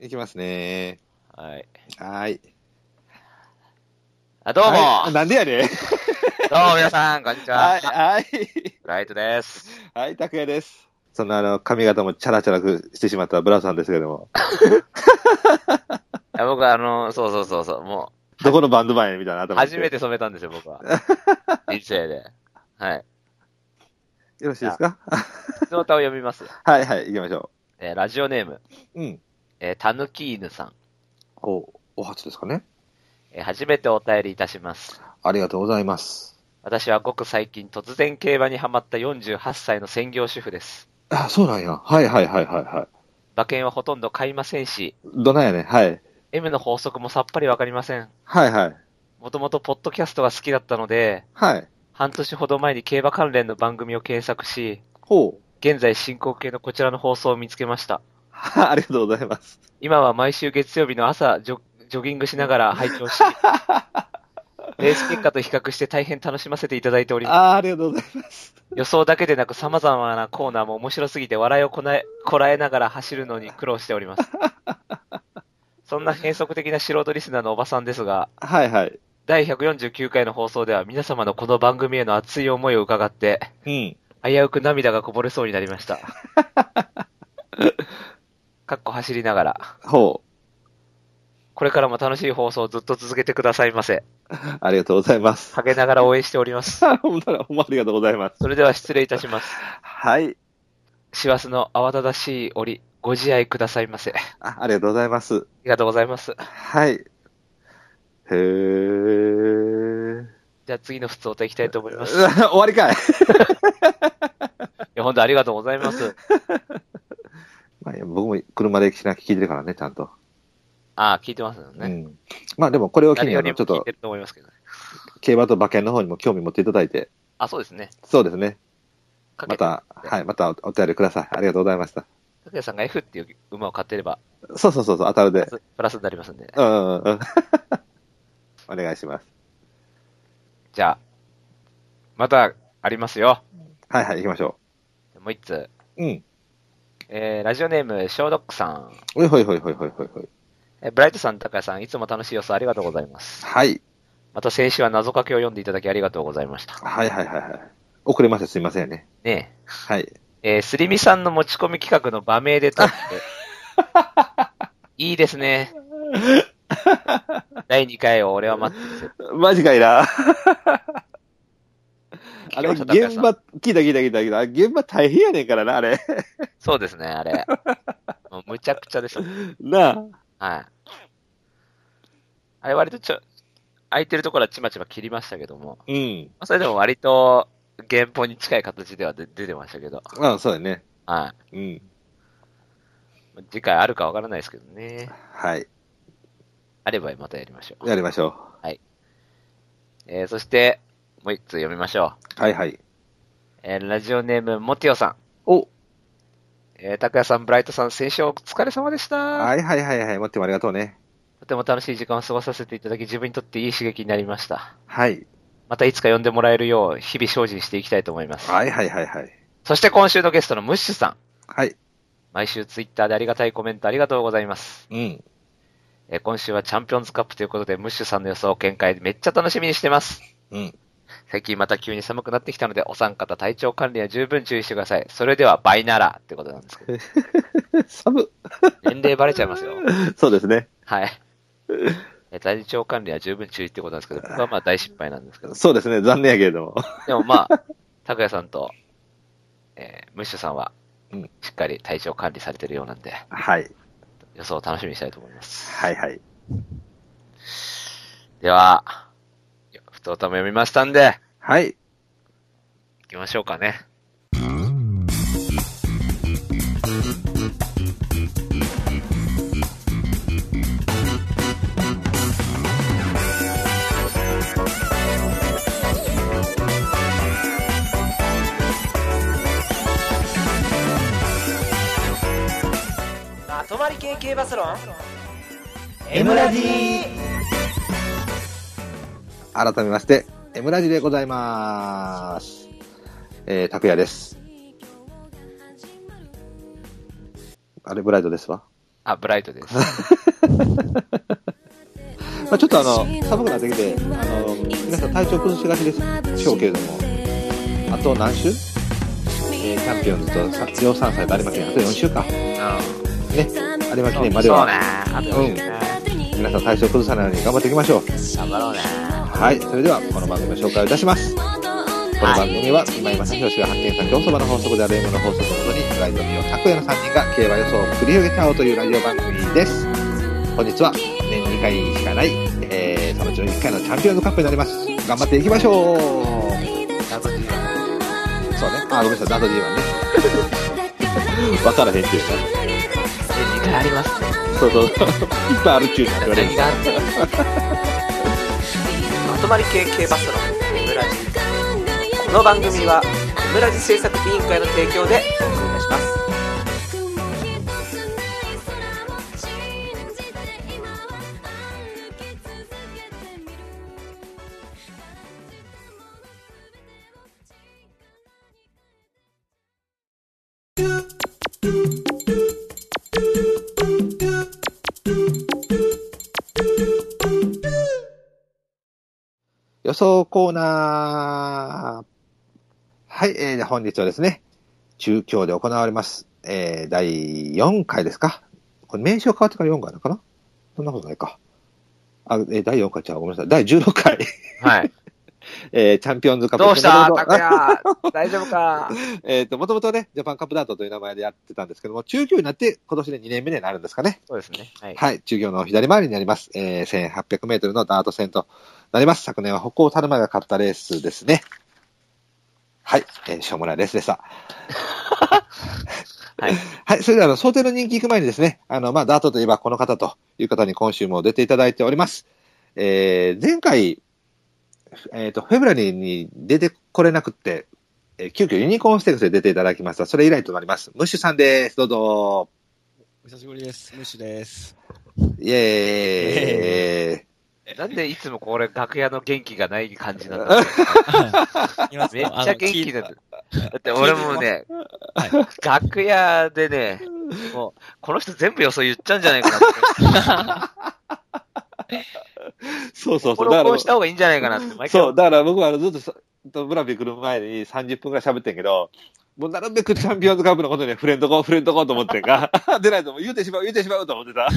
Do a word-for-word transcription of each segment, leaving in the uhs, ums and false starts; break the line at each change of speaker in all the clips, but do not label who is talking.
いきますね。
はい。
はい。
あ、どうも、
はい、なんでやねん。
どうも皆さん、こんにちは。
はい、はい。
ブライトです。
はい、拓也です。そんなあの、髪型もチャラチャラくしてしまったブラさんですけども。
いや僕はあの、そうそうそうそう、もう、
どこのバンドマンやみたいな頭
初めて染めたんですよ、僕は。人生で。はい。
よろしいですか？
普通の歌を読みますよ。
はい、はい、行きましょ
えーラジオネーム、
う。うん。
えーたぬき犬さん。
お、お初ですかね。
えー初めてお便りいたします。
ありがとうございます。
私はごく最近突然競馬にハマったよんじゅうはっさいの専業主婦です。
あ、そうなんや。はい、はい、はい、はい、はい。
馬券はほとんど買いませんし、
どないやねん。はい。
M の法則もさっぱりわかりません。
はい、はい。
もともとポッドキャストが好きだったので、
はい。
半年ほど前に競馬関連の番組を検索し、
ほう。
現在進行形のこちらの放送を見つけました。
はありがとうございます。
今は毎週月曜日の朝ジョ、ジョギングしながら拝聴し、レース結果と比較して大変楽しませていただいております。
あありがとうございます。
予想だけでなく様々なコーナーも面白すぎて笑いをこなえこらえながら走るのに苦労しております。そんな変則的な素人リスナーのおばさんですが、
はいはい。
だいひゃくよんじゅうきゅうかいの放送では皆様のこの番組への熱い思いを伺って、
うん。
危うく涙がこぼれそうになりました。かっこ走りながら。
ほう。
これからも楽しい放送をずっと続けてくださいませ。
ありがとうございます。
陰ながら応援しております。
ほんなら、ほんまありがとうございます。
それでは失礼いたします。
はい。
師走の慌ただしい折、ご自愛くださいませ。あ
あ、ありがとうございます。
りがとうございます。
はい。へー。
じゃあ次の普通歌いきたいと思います。
終わりかい。
いや、本当ありがとうございます。
まあ、僕も車で聞いてるからね、ちゃんと。
ああ、聞いてますよね。
うん。まあでもこれを機に、
誰よ
あの、ちょっと
りも聞いて、ると思いますけどね。
競馬と馬券の方にも興味持っていただいて。
あ、そうですね。
そうですね。
かけて
また、はい、またおお便りください。ありがとうございました。
かけさんが F っていう馬を買ってれば、
そうそうそうそう、当たるで。
プラスプラスになりますんで。
うんうんうん。お願いします。
じゃあ、またありますよ。
はいはい、行きましょ
もう一つ。
う。うん。
えー、ラジオネーム、ショードックさん。
ほいほいほいほいほいほいほい。
えーブライトさん、高谷さん、いつも楽しい予想ありがとうございます。
はい。
また先週は謎かけを読んでいただきありがとうございました。
はいはいはいはい。遅れましてすいませんね。
ね
はい。
え。えー、すりみさんの持ち込み企画の場名で撮って、いいですね。だいにかいを俺は待ってるぜ。
マジかいな。あれ、
聞きました、高谷さん。
現場、聞いた聞いた聞いた聞いた。現場大変やねんからな、あれ。
そうですね、あれ。もうむちゃくちゃでした。
なあ。
はい。あれ割とちょ、空いてるところはちまちま切りましたけども、
うん。
まあそれでも割と原本に近い形では出出てましたけど、
ああ、そうだね。
は
うん。
い。次回あるかわからないですけどね。
はい。
あればまたやりましょう。
やりましょ
はい。えー、そして、もう一つ読みましょ
う。はいはい。
う。えー、ラジオネーム、モティオさん。
お。
えー、拓也さん、ブライトさん、先週お疲れ様でした。
はいはいはいはい。待ってもありがとうね。
とても楽しい時間を過ごさせていただき、自分にとっていい刺激になりました。
はい。
またいつか呼んでもらえるよう、日々精進していきたいと思います。
はいはいはいはい。
そして今週のゲストのムッシュさん。
はい。
毎週ツイッターでありがたいコメントありがとうございます。
うん。
えー今週はチャンピオンズカップということで、ムッシュさんの予想見解めっちゃ楽しみにしてます。
うん。
最近また急に寒くなってきたので、お三方体調管理は十分注意してください。それでは、バイナラってことなんですけど。
寒。
年齢バレちゃいますよ。
そうですね。
はい。え体調管理は十分注意ってことなんですけど、僕はまあ大失敗なんですけど。
そうですね。残念やけれども。
でもまあ、拓也さんと、えー、ムッシュさんは
うん、
しっかり体調管理されてるようなんで、
はい。
予想を楽しみにしたいと思います。
はいはい。
では、ふとおたも読みましたんで、
はい。
行きましょうかね。
まとまり系系バスロン
M ラジ
改めまして、エムラジでございます。えー、拓也です。あれ、ブライトですわ。
あ、ブライトです。
まあちょっとあの、寒くなってきて、あの、皆さん体調崩しがちでしょうけれども、あと何週、えー、チャンピオンズと量産祭と有馬記念、あとよん週か。ね、有馬記念までは。
そうね。あとよん週ね。
うん。皆さん体調崩さないように頑張っていきましょう。
頑張ろうね。
はい。それでは、この番組の紹介をいたします。この番組は、今井正宏が発見した競走馬の法則である M の法則をもとに、フライトミオ、拓也のさんにんが競馬予想を繰り広げちゃおうというラジオ番組です。本日は、年にかいしかない、えー、そのうちのいっかいのチャンピオンズカップになります。頑張っていきましょう。
ダト ジーワン。
そうね。あ、ごめんなさい、ダト ジーワン ね。わからへんっていうか。
にかいありますね。
そうそう。いっぱいあるっちゅうに言われる。
何があってまとまり系系バスロン、エムラジ。この番組は、エムラジ制作委員会の提供でお送りいたします。
予想コーナー。はい、えー、本日はですね、中京で行われます、えー、だいよんかいですか。これ名称変わってからよんかいなのかな、そんなことないか。あ、えー、だいよんかいちゃう、ごめんなさい。だいじゅうろっかい。
はい。
えー、チャンピオンズカップ。
どうした拓也大丈夫か
えっと、もともとね、ジャパンカップダートという名前でやってたんですけども、中京になって今年でにねんめになるんですかね。
そうですね。はい。
はい、中京の左回りになります。えー、せんはっぴゃくメートルのダート戦となります。昨年は北高田沼が勝ったレースですね。はい、えー、しょうもないレースでした。
はい。
はい、それではあの、想定の人気行く前にですね、あの、まあ、ダートといえばこの方という方に今週も出ていただいております。えー、前回、えっと、フェブラリーに出てこれなくって、えー、急遽ユニコーンステークスで出ていただきました。それ以来となります。ムッシュさんです。どうぞ。
お久しぶりです。ムッシュです。
イエーイ。
なんでいつもこれ楽屋の元気がない感じなんだろうめっちゃ元気だ。だって俺もね、楽屋でね、もう、この人全部予想言っちゃうんじゃないかなって。
そうそうそう。
だからこうした方がいいんじゃないかなって。
そう、だから僕はあのずっとブラビ来る前にさんじゅっぷんくらい喋ってんけど、もうなるべくチャンピオンズカップのことに触れんとこう、触れんとこうと思ってんか、出ないともう言うてしまう、言うてしまうと思ってた。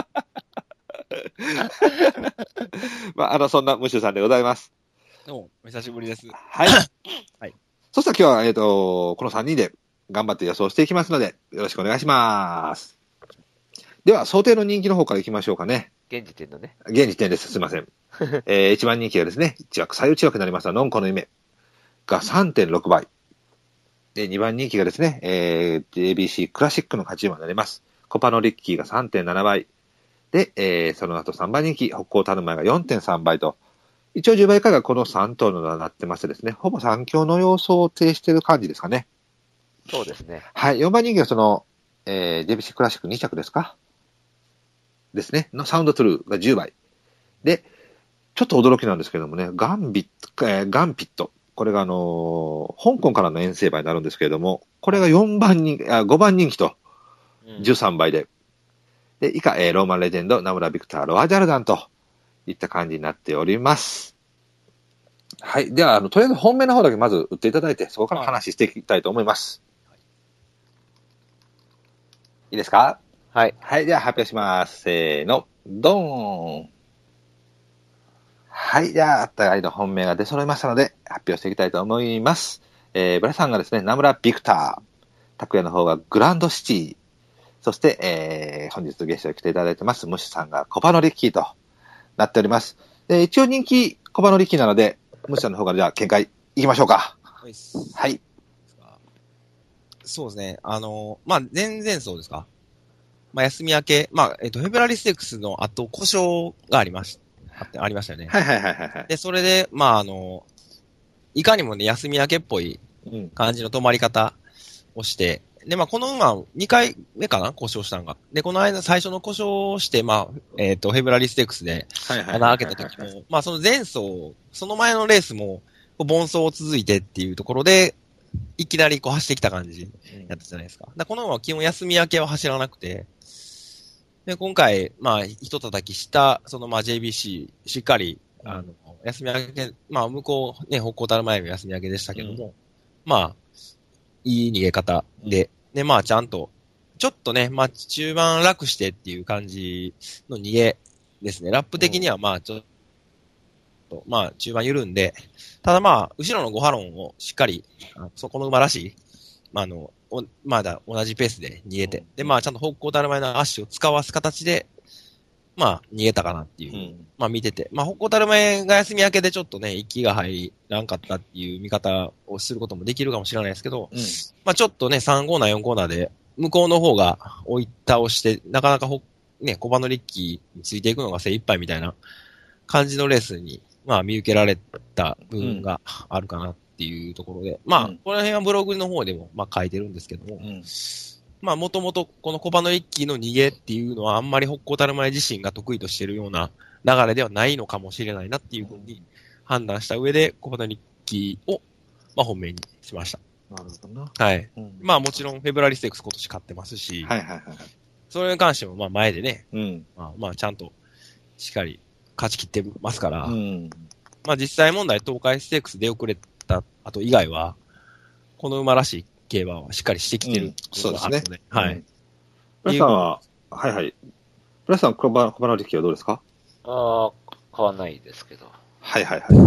まあ、あの、そんなムッシュさんでございます。
どうも、お久しぶりです。
はい。はい。そしたら今日は、えっと、このさんにんで頑張って予想していきますので、よろしくお願いします。では、想定の人気の方からいきましょうかね。
現時点のね。
現時点です。すいません。えー、いちばん人気がですね、いち枠、最内枠になりました、ノンコの夢が さんてんろくばい。で、にばん人気がですね、えー、ジェービーシー クラシックの勝ち馬になります。コパノリッキーが さんてんななばい。で、えー、その後さんばん人気、北高タヌマが よんてんさんばいと、一応じゅうばい以下がこのさん頭のなってましてですね、ほぼさん強の様相を呈している感じですかね。
そうですね。
はい、よんばん人気がその、えー、ジェービーシー クラシックに着ですかですね、のサウンドトゥルーがじゅうばい。で、ちょっと驚きなんですけどもね、ガンビット、えー、ガンピット。これがあのー、香港からの遠征馬になるんですけれども、これがよんばん人気、あ、ごばん人気と、じゅうさんばいで。うん、で、以下、えー、ローマンレジェンド、ナムラ・ビクター、ロア・ジャルダンといった感じになっております。はい。では、あの、とりあえず本命の方だけまず打っていただいて、そこから話していきたいと思います。はい、いいですか？
はい。
はい。では発表します。せーの。ドーン。はい。じゃあ、あった間本命が出揃いましたので、発表していきたいと思います。えー、ブラさんがですね、ナムラ・ビクター。拓也の方がグランドシティ。そして、えー、本日ゲストに来ていただいてます、ムッシュさんがコパノリッキーとなっております。で、一応人気コパノリッキーなので、ムッシュさんの方からじゃあ見解いきましょうか。
はい。
はい。
そうですね。あの、まあ、前々走ですか。まあ、休み明け、まあ、えっと、フェブラリステークスの後、故障がありまし、あってありましたよね。
はいはいはいはい。
で、それで、まあ、あの、いかにもね、休み明けっぽい感じの止まり方をして、うん、で、まあ、この馬、にかいめかな故障したのが。で、この間、最初の故障をして、まあ、えっと、フェブラリステークスで、穴開けた時も、まあ、その前走、その前のレースも、盆走続いてっていうところで、いきなりこう走ってきた感じやったじゃないですか。だこの馬は基本休み明けは走らなくて、 で、今回、まあ、ひと叩きした、その、まあ、ジェービーシー、しっかり、あの、休み明け、まあ、向こう、ね、北高たる前の休み明けでしたけども、うん、まあ、いい逃げ方で、で、まあ、ちゃんと、ちょっとね、まあ、中盤楽してっていう感じの逃げですね。ラップ的には、まあ、ちょっと、まあ、中盤緩んで、ただまあ、後ろのごハロンをしっかり、あそこの馬らしい、まあ、あの、まだ同じペースで逃げて、で、まあ、ちゃんと北高たる前の足を使わす形で、まあ、逃げたかなっていう、うん、まあ見てて。まあ、北高たる前が休み明けでちょっとね、息が入らんかったっていう見方をすることもできるかもしれないですけど、うん、まあちょっとね、さんコーナー、よんコーナーで、向こうの方が追い倒して、なかなかほ、ね、小場のリッキーについていくのが精一杯みたいな感じのレースに、まあ見受けられた部分があるかなっていうところで、うん、まあ、この辺はブログの方でも、まあ書いてるんですけども、うんまあ、もともとこの小場の一騎の逃げっていうのはあんまり北高たる前自身が得意としているような流れではないのかもしれないなっていうふうに判断した上で小場の一騎を、まあ、本命にしました。
なるほどな。
はい。うん、まあもちろんフェブラリステークス今年勝ってますし、
はいはいはい。
それに関してもまあ前でね、
うん、
まあ、まあちゃんとしっかり勝ち切ってますから、
うん、
まあ実際問題東海ステークス出遅れた後以外は、この馬らしい競馬はしっかりしてきてる、うん、
そうですね。
はい。
プラスさんは、はいはい。プラスさん、小場の力はどうですか？
ああ、変わんないですけど。
はいはいはい。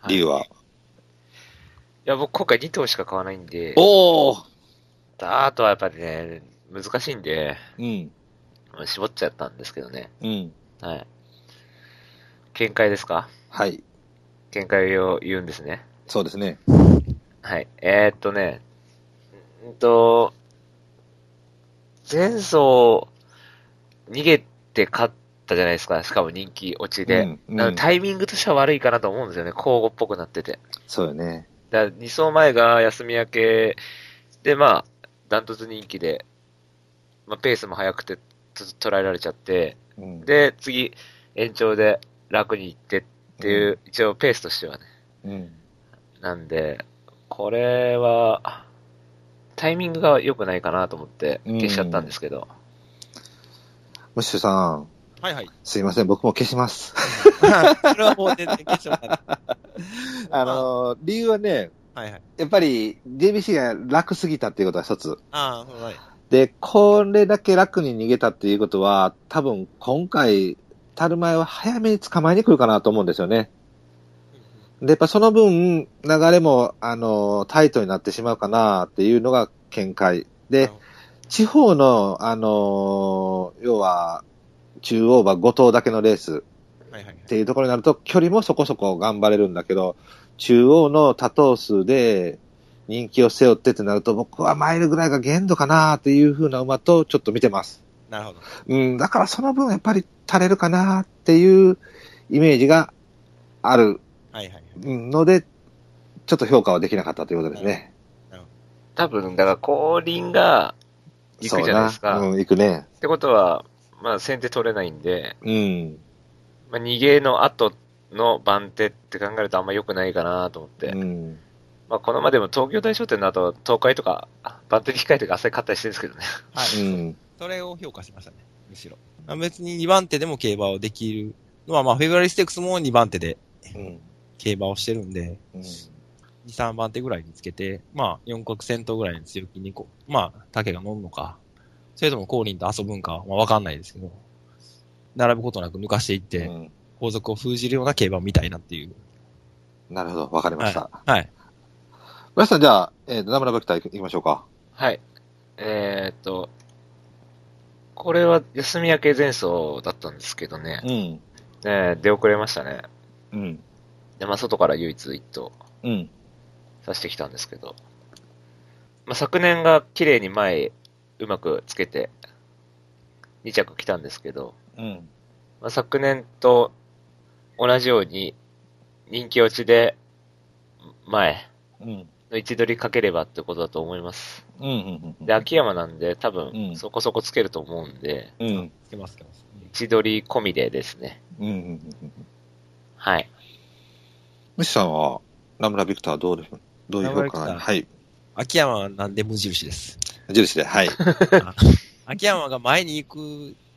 理由は、はい、い
や、僕今回に頭しか買わないんで。
おー
あとはやっぱりね、難しいんで、
うん。
絞っちゃったんですけどね。
うん。
はい。見解ですか？
はい。
見解を言うんですね。
そうですね。
はい。えー、っとね、んと、前走、逃げて勝ったじゃないですか。しかも人気落ちで。うんうん、なのでタイミングとしては悪いかなと思うんですよね。交互っぽくなってて。
そうよね。
だからに走前が休み明けで、まあ、ダントツ人気で、まあ、ペースも速くて捉えられちゃって、うん、で、次、延長で楽に行ってっていう、うん、一応ペースとしてはね。
うん、
なんで、これは、タイミングが良くないかなと思って消しちゃったんですけど。
ムッシュさん。
はいはい。
すいません、僕も消します。
それはもう全然消しちゃった。
あの、理由はね、
はいはい、
やっぱり ジェービーシー が楽すぎたっていうことが一つ。
ああ、はい。で、
これだけ楽に逃げたっていうことは、多分今回、たる前は早めに捕まえに来るかなと思うんですよね。で、やっぱその分、流れも、あの、タイトになってしまうかなっていうのが見解。で、地方の、あの、要は、中央馬ご頭だけのレースっていうところになると、距離もそこそこ頑張れるんだけど、中央の多頭数で人気を背負ってってなると、僕はマイルぐらいが限度かなっていう風な馬とちょっと見てます。
なるほど。
うん、だからその分やっぱり足れるかなっていうイメージがある。
はいはいはい。
ので、ちょっと評価はできなかったということですね。
多分、だから後輪が行くじゃないですか。
うん、行くね。
ってことは、まあ先手取れないんで、
うん。
まあ逃げの後の番手って考えるとあんま良くないかなと思って。
うん。
まあこのまでも東京大商店の後、東海とか、番手に控えてあっさり勝ったりしてるんですけどね。
はい。うん。それを評価しましたね、むしろ。まあ、別ににばん手でも競馬をできるのは、まあフェブラリステークスもにばん手で、うん。競馬をしてるんで、うん、に、さんばん手ぐらいにつけて、まあ、よん国先頭ぐらいの強気にこう、まあ、竹が乗るのか、それとも降臨と遊ぶんかは、まあ、わかんないですけど、並ぶことなく抜かしていって、うん、後続を封じるような競馬を見たいなっていう。
なるほど、わかりました。
はい。はい、
村さん、じゃあ、えー、ナムラブクター行きましょうか。
はい。えー、っと、これは休み明け前走だったんですけどね。
うん。
ね出遅れましたね。
うん。
で、まあ、外から唯一一頭、
うん。
刺してきたんですけど、まあ、昨年が綺麗に前、うまくつけて、に着来たんですけど、
うん。
まあ、昨年と同じように、人気落ちで、前、の位置取りかければってことだと思います。
うんうんうん、
で、秋山なんで、多分、そこそこつけると思うんで、
うん。
つけます、つけます。
位置取り込みでですね。
うんうんうん、
はい。
ムシさんは、ナムラビクターどうですか？どういう評価？はい。
秋山はなんで無印です。
無印で、はい。
秋山が前に行く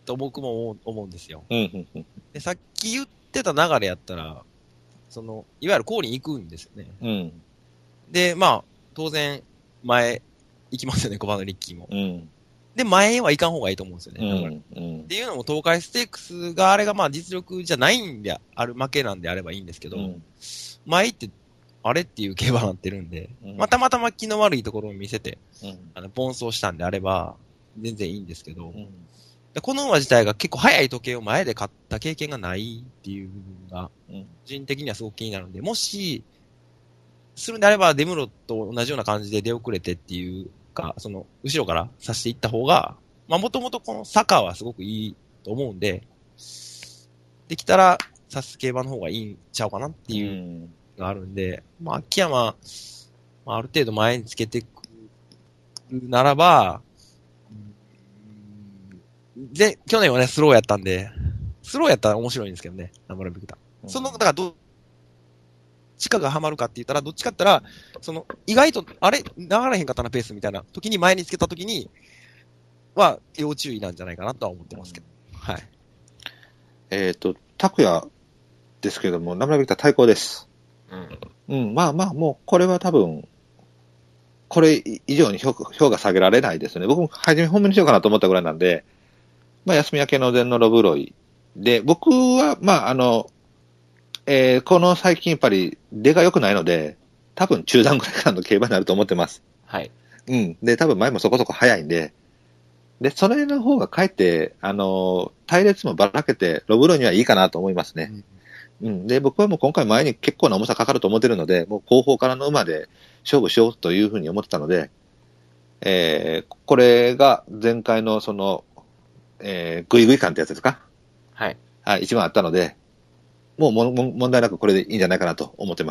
と僕も思うんですよ。
うんうんうん、
でさっき言ってた流れやったら、その、いわゆるコーリに行くんですよね。
うん、
で、まあ、当然、前、行きますよね、ごばんのリッキーも。
うん、
で、前は行かん方がいいと思うんですよね。
うんうん、
っていうのも、東海ステークスがあれがまあ実力じゃないんである負けなんであればいいんですけど、うん、前行って、あれっていう競馬になってるんで、うん、まあ、たまたま気の悪いところを見せて、うん、あの、奔走したんであれば、全然いいんですけど、うん、この馬自体が結構速い時計を前で買った経験がないっていう部分が、個人的にはすごく気になるんで、もし、するんであれば、デムロと同じような感じで出遅れてっていうか、その、後ろからさしていった方が、まあ、もともとこの坂はすごくいいと思うんで、できたら、さす競馬の方がいいんちゃうかなっていうのがあるんで、うん、まあ、秋山、まあ、ある程度前につけてくるならば、で、去年はね、スローやったんで、スローやったら面白いんですけどね、ナムラビクター。うん、その、だからどっちかがハマるかって言ったら、どっちかって言ったら、その、意外と、あれ、流れへんかったなペースみたいな時に前につけた時に、は、要注意なんじゃないかなとは思ってますけど。はい。
えっ、ー、と、拓也ですけども、ナムラビクター対抗です。うん。うん、まあまあ、もう、これは多分、これ以上に評価、評価下げられないですね。僕も初め本命にしようかなと思ったぐらいなんで、まあ、休み明けの前のロブロイ。で、僕は、まあ、あの、えー、この最近やっぱり出が良くないので、多分中段ぐらいからの競馬になると思ってます。
はい。
うん。で、多分前もそこそこ早いんで、で、それの方がかえって、あの、隊列もばらけて、ロブロイにはいいかなと思いますね。うん。うん、で、僕はもう今回前に結構な重さかかると思ってるので、もう後方からの馬で勝負しようというふうに思ってたので、えー、これが前回のその、えー、グイグイ感ってやつですか？
はい。
はい、一番あったので、もうもも問題なくこれでいいんじゃないかなと思ってます。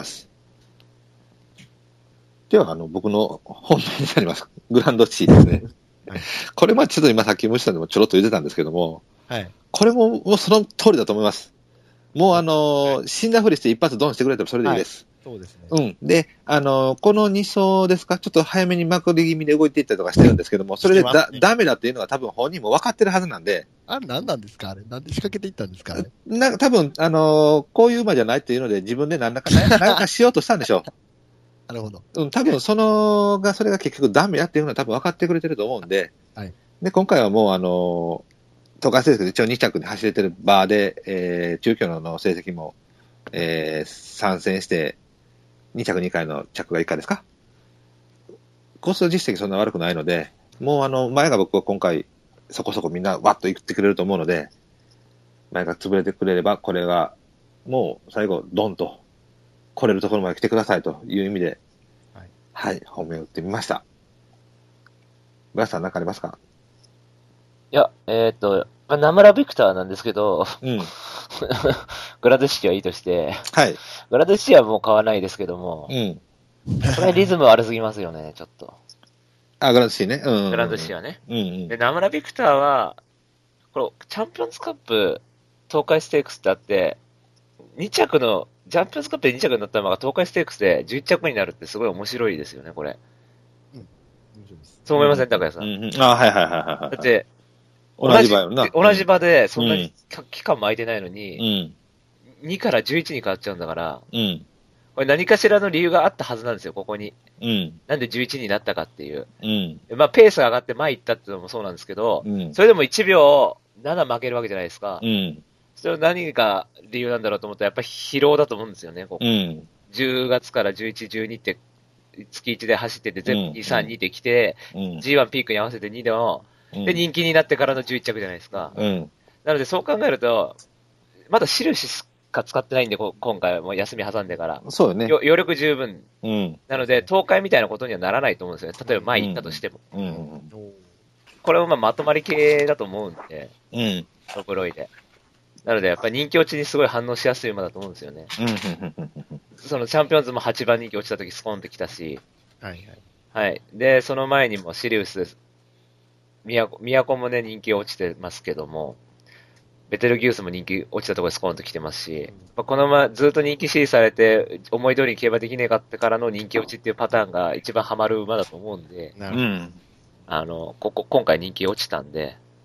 では、あの、僕の本命になります。グランドシーですね。はい、これもちょっと今さっき無視さんでもちょろっと言ってたんですけども、
はい。
これももうその通りだと思います。もうあのーはい、死んだふりして一発ドンしてくれてもそれでいいです。
はい、そうですね。
うん。で、あのー、このに走ですか、ちょっと早めにまくり気味で動いていったりとかしてるんですけども、それでだ、ダメだっていうのは多分本人も分かってるはずなんで。
あれ何なんですかあれなんで仕掛けていったんですかね
なんか多分、あのー、こういう馬じゃないっていうので自分で何らか、何らかしようとしたんでしょう。
なるほど。
うん、多分その、が、それが結局ダメやっていうのは多分分かってくれてると思うんで、
はい。
で、今回はもうあのー、東海成績で一応に着で走れてるバーで、えー、中京の成績も、えー、参戦して、に着にかいの着がいっかいですか？コース実績そんな悪くないので、もうあの、前が僕は今回、そこそこみんなわっと言ってくれると思うので、前が潰れてくれれば、これが、もう最後、ドンと、来れるところまで来てくださいという意味で、はい、はい、本命を打ってみました。ブラスさん何かありますか？
いや、えっ、ー、と、まあ、ナムラビクターなんですけど、
うん、
グラデシティはいいとして、
はい。
グラデシティはもう買わないですけども、
うん。
これリズム悪すぎますよね、ちょっと。
あ、グランドシティね。うん。
グランドシティはね。
うんうん。
で、ナムラビクターは、これ、チャンピオンズカップ、東海ステークスってあって、に着の、チャンピオンズカップでに着になった馬が東海ステークスでじゅっ着になるってすごい面白いですよね、これ。うん。面白いです。そう思いません、高谷さん。
うんうん。あ、はいはいはいはい。
だって、
同じ場よな。
同じ場で、そんなに期間も空いてないのに、
うん、
にからじゅういちに変わっちゃうんだから、
うん、
これ何かしらの理由があったはずなんですよ、ここに。
うん、
なんでじゅういちになったかっていう。
うん、
まあ、ペースが上がって前行ったっていうのもそうなんですけど、うん、それでもいちびょうなな負けるわけじゃないですか。
うん、
それは何が理由なんだろうと思ったら、やっぱり疲労だと思うんですよね、ここ。
うん、
じゅうがつからじゅういち、じゅうにって月いちで走ってて、全部に、さん、にで来て、うん、ジーワン ピークに合わせてにでも、で、人気になってからのじゅういち着じゃないですか。
うん。
なので、そう考えると、まだ印しか使ってないんで、今回はもう休み挟んでから。
そうよね。
余力十分。
うん。
なので、東海みたいなことにはならないと思うんですよね。例えば前行ったとしても。
うん。うん、
これはまあまとまり系だと思うんで。
うん。
ロブロイで。なので、やっぱり人気落ちにすごい反応しやすい馬だと思うんですよね。
うん。
そのチャンピオンズもはちばん人気落ちた時スコーンってきたし。
はいはい。
はい。で、その前にもシリウスです。都、都もね、人気落ちてますけども、ベテルギウスも人気落ちたところでスコーンと来てますし、まあ、このままずっと人気支持されて、思い通りに競馬できねえかってからの人気落ちっていうパターンが一番ハマる馬だと思うんで、
うん、
あの、ここ、今回人気落ちたんで、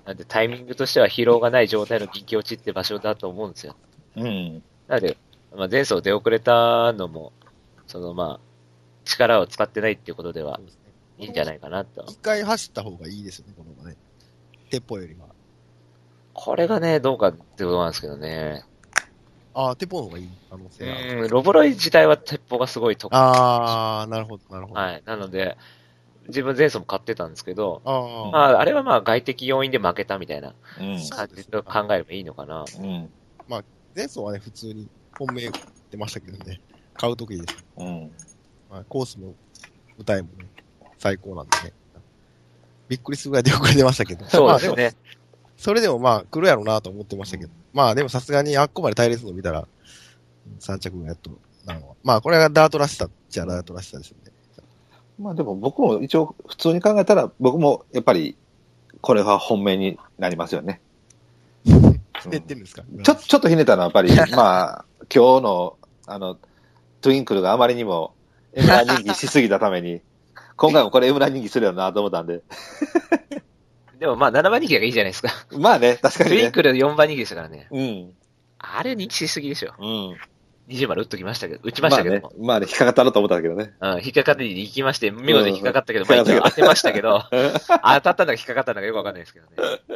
なんでタイミングとしては疲労がない状態の人気落ちって場所だと思うんですよ。
うん。
なので、まあ、前走出遅れたのも、そのまあ、力を使ってないっていうことでは、いいんじゃないかなと。
一回走った方がいいですよね、この方がね。鉄砲よりは。
これがね、どうかってことなんですけどね。
ああ、鉄砲の方がいい可能性がある。
うん、ロボロイ自体は鉄砲がすごい得意。
ああ、なるほど、なるほど。
はい。なので、自分前走も買ってたんですけど、
ああ、
まあ、あれはまあ外的要因で負けたみたいな
うん。
感じと考えればいいのかな。
うん。
前走はね、普通に本命出ましたけどね、買うときです。
うん。
まあ、コースも、舞台もね、最高なんでね。びっくりするぐらい出遅れてましたけど。
そうです
まあでも
ね。
それでもまあ、来るやろうなと思ってましたけど。まあでもさすがにあっこまで隊列の見たら、さん着がやっと、なのは。まあこれがダートらしさっちゃダートらしさですよね。
まあでも僕も一応普通に考えたら、僕もやっぱり、これは本命になりますよね。
ひねってるんですか、
ちょ、ちょっとひねったのはやっぱり、まあ、今日の、あの、トゥインクルがあまりにも、エムラ人気しすぎたために、今回もこれエムラ人気するよなと思ったんで。
でもまあななばん人気がいいじゃないですか。
まあね、確かにね。
トゥインクルよんばん人気でしたからね。
うん。
あれ人気しすぎでしょ。
うん。
にじゅう丸打っときましたけど、打ちましたけども。
まあね、まあね、引っかかったろうと思ったけどね。
うん、引っかかって行きまして、見事に引っかかったけど、
うん
まあ一応当てましたけど、当たったのか引っかかったのかよくわかんないですけどね。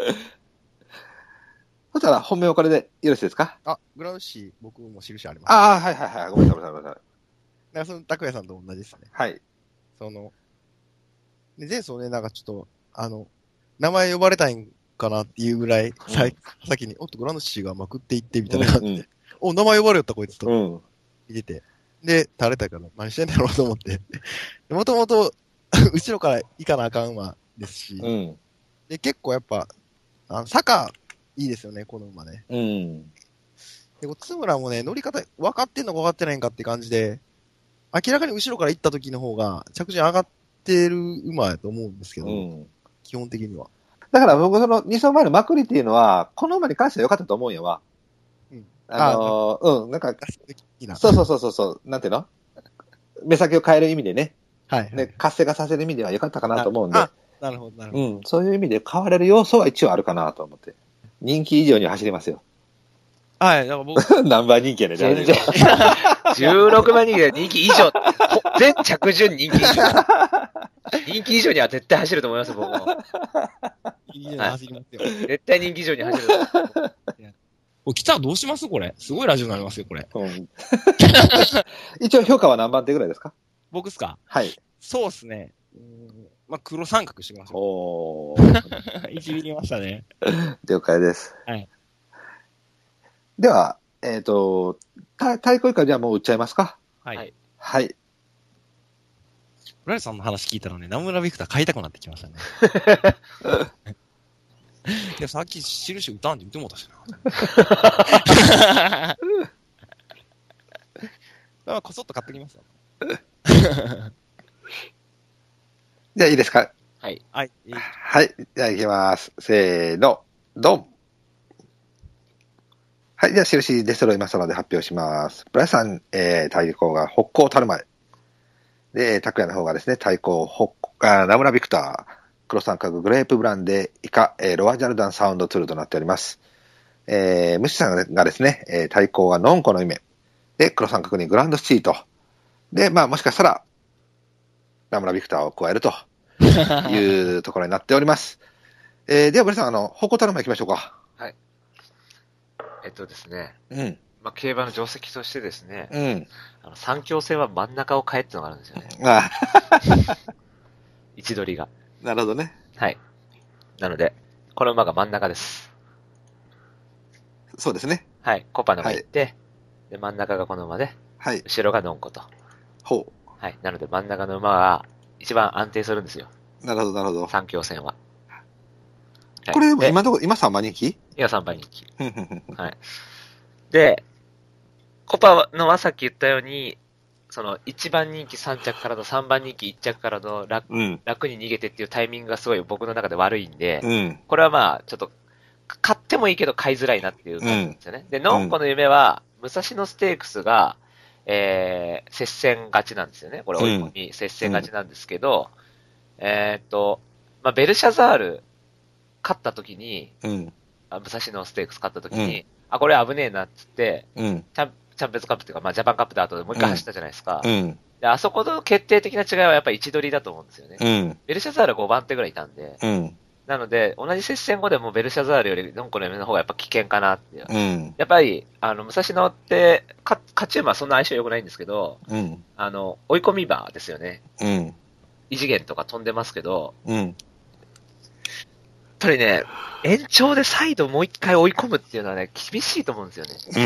そしたら本命はこれでよろしいですか？
あ、グラウシー、僕も印あります。
ああ、はいはいはい。ごめんなさい、ごめんなさい。
だからその、拓也さんと同じですね。
はい。
その、で、前走ね、なんかちょっと、あの、名前呼ばれたいんかなっていうぐらい、さい先に、おっと、グラウシーがまくっていってみたいな感じで、
うんうん
お、名前呼ばれよったこいつと
うん。
見てて、で、垂れたから何してんだろうと思って、もともと、後ろから行かなあかんわですし、
うん。
で、結構やっぱ、あの、坂、いいですよね、この馬ね。
うん。
で、こう津村もね、乗り方、分かってんのか分かってないんかって感じで、明らかに後ろから行った時の方が、着順上がってる馬やと思うんですけど、
うん。
基本的には。
だから僕そのに走前のまくりっていうのは、この馬に関しては良かったと思うんやわ。
うん。
あのー、うん、なんか、
ガス的な。
そうそうそうそうそう、なんていうの目先を変える意味でね、
はい、はい。
ね、活性化させる意味では良かったかなと思うんで、
あ、なるほど、なるほど。
うん、そういう意味で変われる要素は一応あるかなと思って。人気以上に走りますよ。
はい、だから僕、
何番人気やねん、
全然。じゅうろくばん人気で人気以上。全着順人気以上。人気以上には絶対走ると思います、僕も。
いいじゃない、走りますよ。
絶対人気以上に走る。
これ来たらどうしますこれ。すごいラジオになりますよ、これ。
うん、一応評価は何番手ぐらいですか？
僕っすか？
はい。
そうっすね。うーんまあ、黒三角してみましょ
おー。
う。いじりましたね。
了解です。
はい。
では、えっ、と、た対抗以下じゃあもう売っちゃいますか？
はい。
はい
はい。
ブライさんの話聞いたらね、ナムラビクター買いたくなってきましたね。いや、さっき印打たんって言ってもうたしな。まあ、こそっと買ってきますよ。
じゃあいいですか？
はい。
はい。
はい。じゃあ行きます。せーの。ドン。はい。では印出揃いましたので発表します。ブライさん、えー、対抗が北高たる前。で、拓也の方がですね、対抗、北、あ、ナムラビクター、黒三角、グレープブランデー、以下、えー、ロワジャルダンサウンドトゥルとなっております。えー、ムシさんがですね、えー、対抗がノンコの夢。で、黒三角にグランドスチート。で、まあ、もしかしたら、ナムラビクターを加えるというところになっております。えー、では、ブライさん、あの、北高たる前行きましょうか。
はい。えっとですね。
うん。
まあ、競馬の定石としてですね、
うん。
あの三強戦は真ん中を変えっていうのがあるんですよね。
あ
位置取りが。
なるほどね。
はい。なので、この馬が真ん中です。
そうですね。
はい。コパのが行って、で、真ん中がこの馬で、
はい。
後ろがノンコと。
ほ
はい。なので真ん中の馬は一番安定するんですよ。
う。なるほど、なるほど。
三強戦は。はい
これ、
で
今のところ、今さんばん人気？
今さんばん人気。
ふんふんふん
はい。で、コパのはさっき言ったように、そのいちばん人気さん着からのさんばん人気いっ着からの楽,、
うん。
楽に逃げてっていうタイミングがすごい僕の中で悪いんで、
うん。
これはまあ、ちょっと、買ってもいいけど買いづらいなっていう感じなんですよね。で、ノンコの夢は、武蔵野ステークスが、えー、接戦勝ちなんですよね。これ追い込み、接戦勝ちなんですけど、えーっと、まあ、ベルシャザール勝った時に、
うん。
あ武蔵野ステークス勝った時に、うん、あ、これ危ねえなっつって、
うん。
チャン、チャンピオンズカップっていうか、まあジャパンカップで後でもう一回走ったじゃないですか。
うん。
で、あそこの決定的な違いはやっぱり位置取りだと思うんですよね。
うん。
ベルシャザールごばん手ぐらいいたんで。
うん。
なので、同じ接戦後でもベルシャザールよりノンコのの方がやっぱ危険かなっていう。
うん。
やっぱり、あの、武蔵野って、か、勝ち馬はそんな相性良くないんですけど、
うん。
あの、追い込み馬ですよね。
うん。
異次元とか飛んでますけど、
うん。や
っぱりね、延長で再度もう一回追い込むっていうのはね、厳しいと思うんですよね。
うん。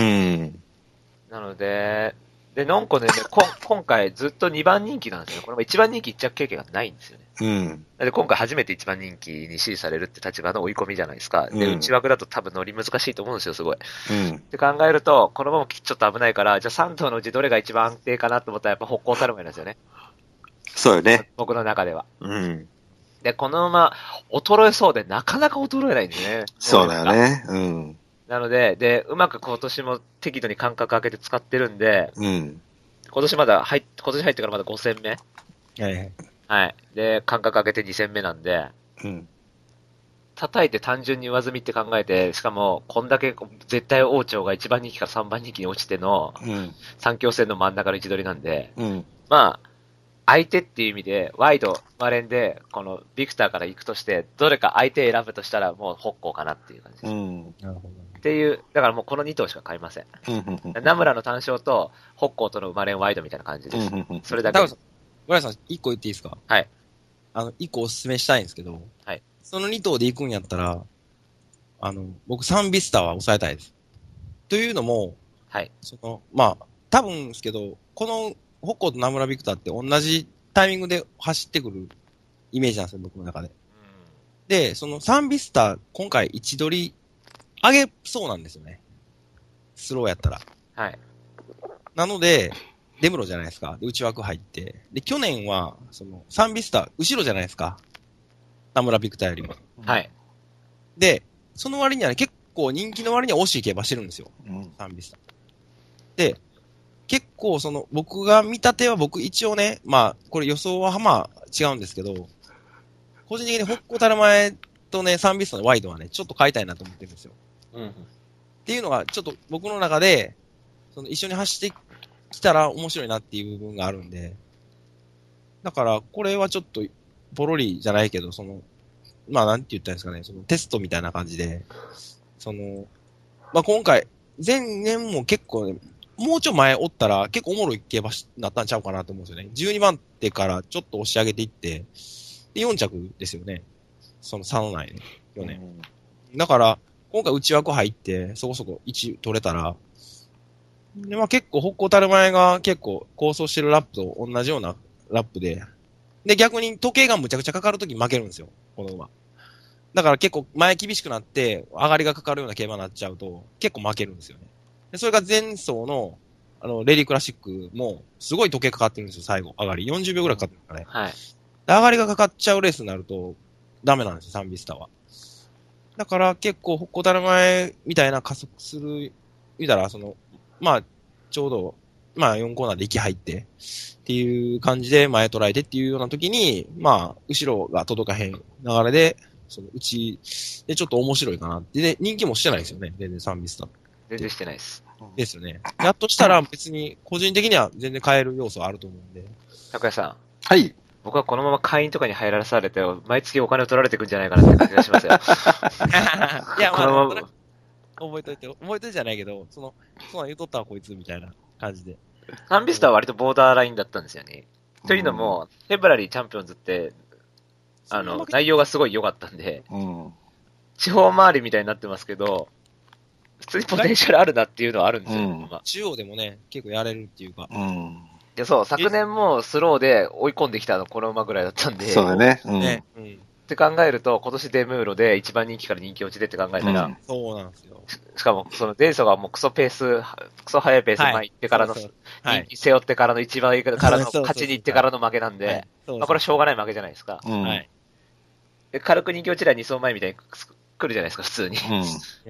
なので、で、ノンコでね、こ今回ずっとにばん人気なんですよ。これもいちばん人気一着経験がないんですよね。
うん。
で、今回初めていちばん人気に支持されるって立場の追い込みじゃないですか。で、うん、内枠だと多分乗り難しいと思うんですよ、すごい。
うん。
って考えると、このままちょっと危ないから、じゃあさん頭のうちどれが一番安定かなと思ったらやっぱ北高たるまなんですよね。
そうよね。
僕の中では。
うん。
で、このまま衰えそうでなかなか衰えないんですね。
そうだよね。うん。
なので、で、うまく今年も適度に間隔空けて使ってるんで、
うん。
今年まだ入っ、今年入ってからまだご戦目。
はいはい。
はい。で、間隔空けてに戦目なんで、
うん。
叩いて単純に上積みって考えて、しかも、こんだけ絶対王朝がいちばん人気からさんばん人気に落ちての、
うん、
三強戦の真ん中の位置取りなんで、
うん、
まあ、相手っていう意味で、ワイド、マレンで、このビクターから行くとして、どれか相手選ぶとしたら、もう北光かなっていう感じです。
うん。
なるほど。
っていう、だからもうこのに頭しか買いません。ナムラの単勝と、北光とのマレンワイドみたいな感じです。それだけ。
高橋さん、ごめんなさい、一個言っていいですか？
はい。
あの、一個お勧めしたいんですけど、
はい。
そのに頭で行くんやったら、あの、僕サンビスタは抑えたいです。というのも、
はい。
その、まあ、多分ですけど、この北光とナムラビクターって同じタイミングで走ってくるイメージなんですよ、僕の中で。で、そのサンビスター、今回位置取り上げそうなんですよね。スローやったら。
はい。
なので、デムロじゃないですか。で、内枠入って。で、去年は、その、サンビスター、後ろじゃないですか。ナムラビクターよりも。
はい。
で、その割にはね、結構人気の割には惜しい競馬してるんですよ。うん、サンビスター。で、結構その、僕が見立ては僕一応ね、まあ、これ予想はまあ違うんですけど、個人的に北光たる前とね、サンビスターのワイドはね、ちょっと買いたいなと思ってるんですよ。
うん。
っていうのが、ちょっと僕の中で、その一緒に走ってきたら面白いなっていう部分があるんで、だから、これはちょっと、ポロリじゃないけど、その、まあなんて言ったんですかね、そのテストみたいな感じで、その、まあ今回、前年も結構ね、もうちょい前おったら結構おもろい競馬になったんちゃうかなと思うんですよね。じゅうにばん手からちょっと押し上げていって、で、よん着ですよね。そのさん内ね、よねん。だから、今回内枠入って、そこそこいち取れたら、で、まあ結構、北光たる前が結構構想してるラップと同じようなラップで、で、逆に時計がむちゃくちゃかかるとき負けるんですよ、この馬。だから結構前厳しくなって、上がりがかかるような競馬になっちゃうと、結構負けるんですよね。で、それが前走の、あの、レディクラシックも、すごい時計かかってるんですよ、最後。上がり。よんじゅうびょうぐらいかかってるからね。
はい。
で、上がりがかかっちゃうレースになると、ダメなんですよ、サンビスタは。だから結構、北光たる前みたいな加速する、言うたら、その、まあ、ちょうど、まあよんコーナーで息入って、っていう感じで前捉えてっていうような時に、まあ、後ろが届かへん流れで、そのうちでちょっと面白いかなって。で、人気もしてないですよね、全然サンビスタ。
全然してないです。
ですよね。やっとしたら別に、個人的には全然変える要素はあると思うんで。
高谷さん。
はい。
僕はこのまま会員とかに入らされて、毎月お金を取られていくんじゃないかなって感じがしますよ。
いや、まあ、
このまま
覚えといて、覚えといてじゃないけど、その、そんなん言うとったわこいつみたいな感じで。
サンビスタは割とボーダーラインだったんですよね。というのも、フェブラリーチャンピオンズって、あの、内容がすごい良かったんで、
うん、
地方周りみたいになってますけど、普通にポテンシャルあるなっていうのはあるんですよ、うん、
中央でもね、結構やれるっていうか。
うん。
で、そう、昨年もスローで追い込んできたのこの馬ぐらいだったんで。
そうだね。
うん。ね、うん。
って考えると、今年デムーロで一番人気から人気落ちでって考えたら、うん、
そうなんですよ。
しかも、その前走がもうクソペース、クソ速いペース前行ってからの、はい、人気背負ってからの一番からの勝ちに行ってからの負けなんで、まあこれはしょうがない負けじゃないですか。
うん、はい。
で、軽く人気落ちりゃに走前みたいに来るじゃないですか、普通に。うん、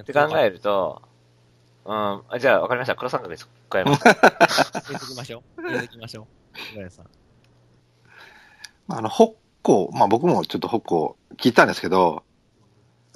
って考えると、うん、じゃあ分かりました。黒三角です変えます。
入れてきましょう。入れてきましょう。小林さん。
あの、北光、まあ僕もちょっと北光聞いたんですけど、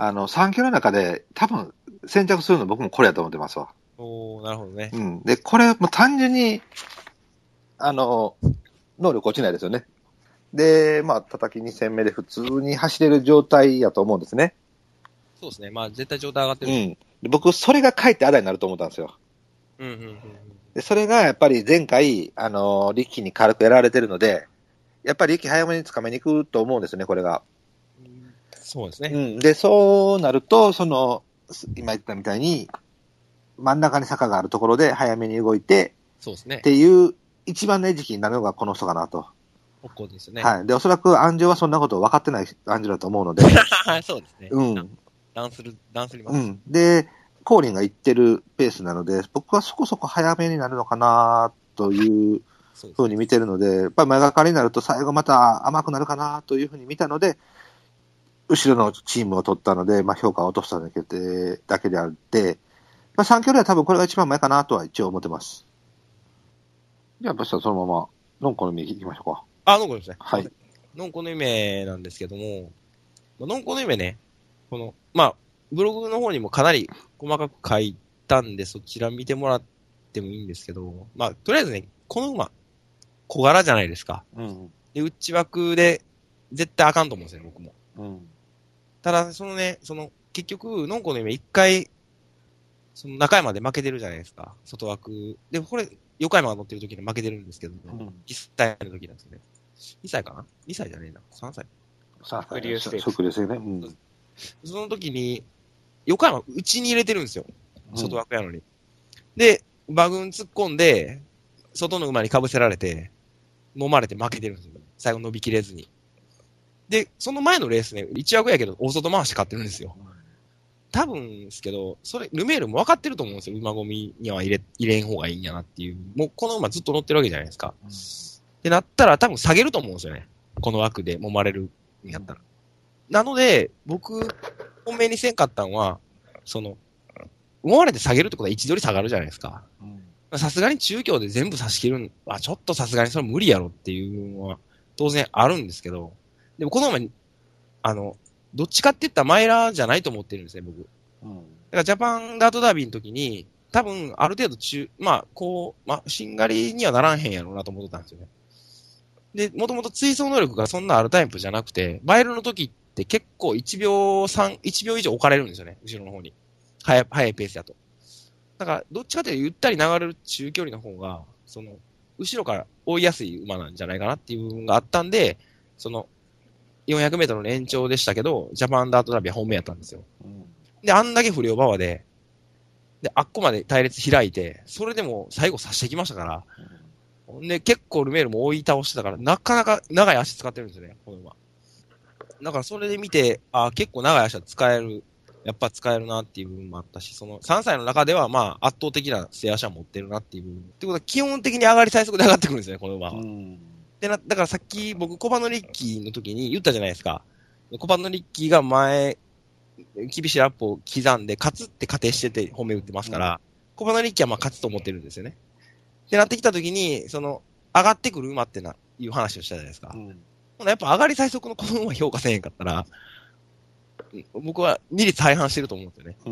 あの、さんキロの中で多分先着するの僕もこれやと思ってますわ。
おー、なるほどね。
うん。で、これも単純に、あの、能力落ちないですよね。で、まあ、叩きに戦目で普通に走れる状態やと思うんですね。
そうですね。まあ、絶対状態上がってる。
うん。で僕、それがかえってあだになると思ったんですよ。
うんうんうんうん。
で、それがやっぱり前回、あの、力に軽くやられてるので、やっぱり力早めに掴めに行くと思うんですよね、これが。
そうですね。
うん。で、そうなると、その、今言ったみたいに、真ん中に坂があるところで早めに動いて、
そうですね。
っていう一番の餌食になるのがこの人かなと。
ここですね。
はい。で、おそらく安城はそんなこと分かってない安城だと思うので。
そうですね。
うん。
ダンスる、ダンスります。
うん。で、コーリンが言ってるペースなので、僕はそこそこ早めになるのかなというふうに見てるので、やっぱり前がかりになると最後また甘くなるかなというふうに見たので、後ろのチームを取ったので、まあ評価を落としただけで、だけであって、まあさんキロでは多分これが一番前かなとは一応思ってます。じゃあ、そしたらそのまま、ノンコの夢行きましょうか。
あ、ノンコですね。
はい。
ノンコの夢なんですけども、ノンコの夢ね、この、まあ、ブログの方にもかなり細かく書いたんで、そちら見てもらってもいいんですけど、まあ、とりあえずね、この馬、小柄じゃないですか。
うん。
で、内枠で絶対あかんと思うんですよね、僕も。
うん。
ただ、そのね、その、結局、ノンコの夢一回、その中山で負けてるじゃないですか、外枠。で、これ、横山が乗ってる時に負けてるんですけど、うん、いっさいの時なんですね。にさいかな ?に 歳じゃねえな。さんさい。
さ
クリアステーク
ス。クリアステークね。うん。
その時に、横山内に入れてるんですよ。外枠やのに。うん、で、馬群突っ込んで、外の馬に被せられて、揉まれて負けてるんですよ。最後伸びきれずに。で、その前のレースね、いち枠やけど、大外回して勝ってるんですよ。多分ですけど、それ、ルメールも分かってると思うんですよ。馬込みには入れ、入れん方がいいんやなっていう。もうこの馬ずっと乗ってるわけじゃないですか。うん、ってなったら多分下げると思うんですよね。この枠で揉まれるんやったら。なので、僕、本命にせんかったんは、その、揉まれて下げるってことは位置取り下がるじゃないですか。さすがに中京で全部差し切るんは、ちょっとさすがにそれ無理やろっていうのは、当然あるんですけど、でもこの馬に、あの、どっちかって言ったらマイラーじゃないと思ってるんですね、僕。うん。だからジャパンダートダービーの時に、多分ある程度中、まあ、こう、まあ、しんがりにはならんへんやろうなと思ってたんですよね。で、もともと追走能力がそんなあるタイプじゃなくて、マイルの時って結構いちびょうさん、いちびょう以上置かれるんですよね、後ろの方に。早い、早いペースだと。だから、どっちかというとゆったり流れる中距離の方が、その、後ろから追いやすい馬なんじゃないかなっていう部分があったんで、その、よんひゃくメートルの延長でしたけど、ジャパンダートダービーは本命やったんですよ。うん、で、あんだけ不良馬場で、で、あっこまで隊列開いて、それでも最後差してきましたから、うん、で、結構ルメールも追い倒してたから、なかなか長い足使ってるんですよね、この馬。だからそれで見て、あ結構長い足は使える、やっぱ使えるなっていう部分もあったし、そのさんさいの中ではまあ圧倒的な背足は持ってるなっていう部分。ってことは基本的に上がり最速で上がってくるんですよね、この馬は。うんでな、だからさっき僕、コバのリッキーの時に言ったじゃないですか。コバのリッキーが前、厳しいラップを刻んで、勝つって仮定してて褒め打ってますから、うん、コバのリッキーはまあ勝つと思ってるんですよね。ってなってきた時に、その、上がってくる馬ってな、いう話をしたじゃないですか。うん、やっぱ上がり最速のこの馬評価せへんかったら、僕は二律背反してると思うんですよね。うん、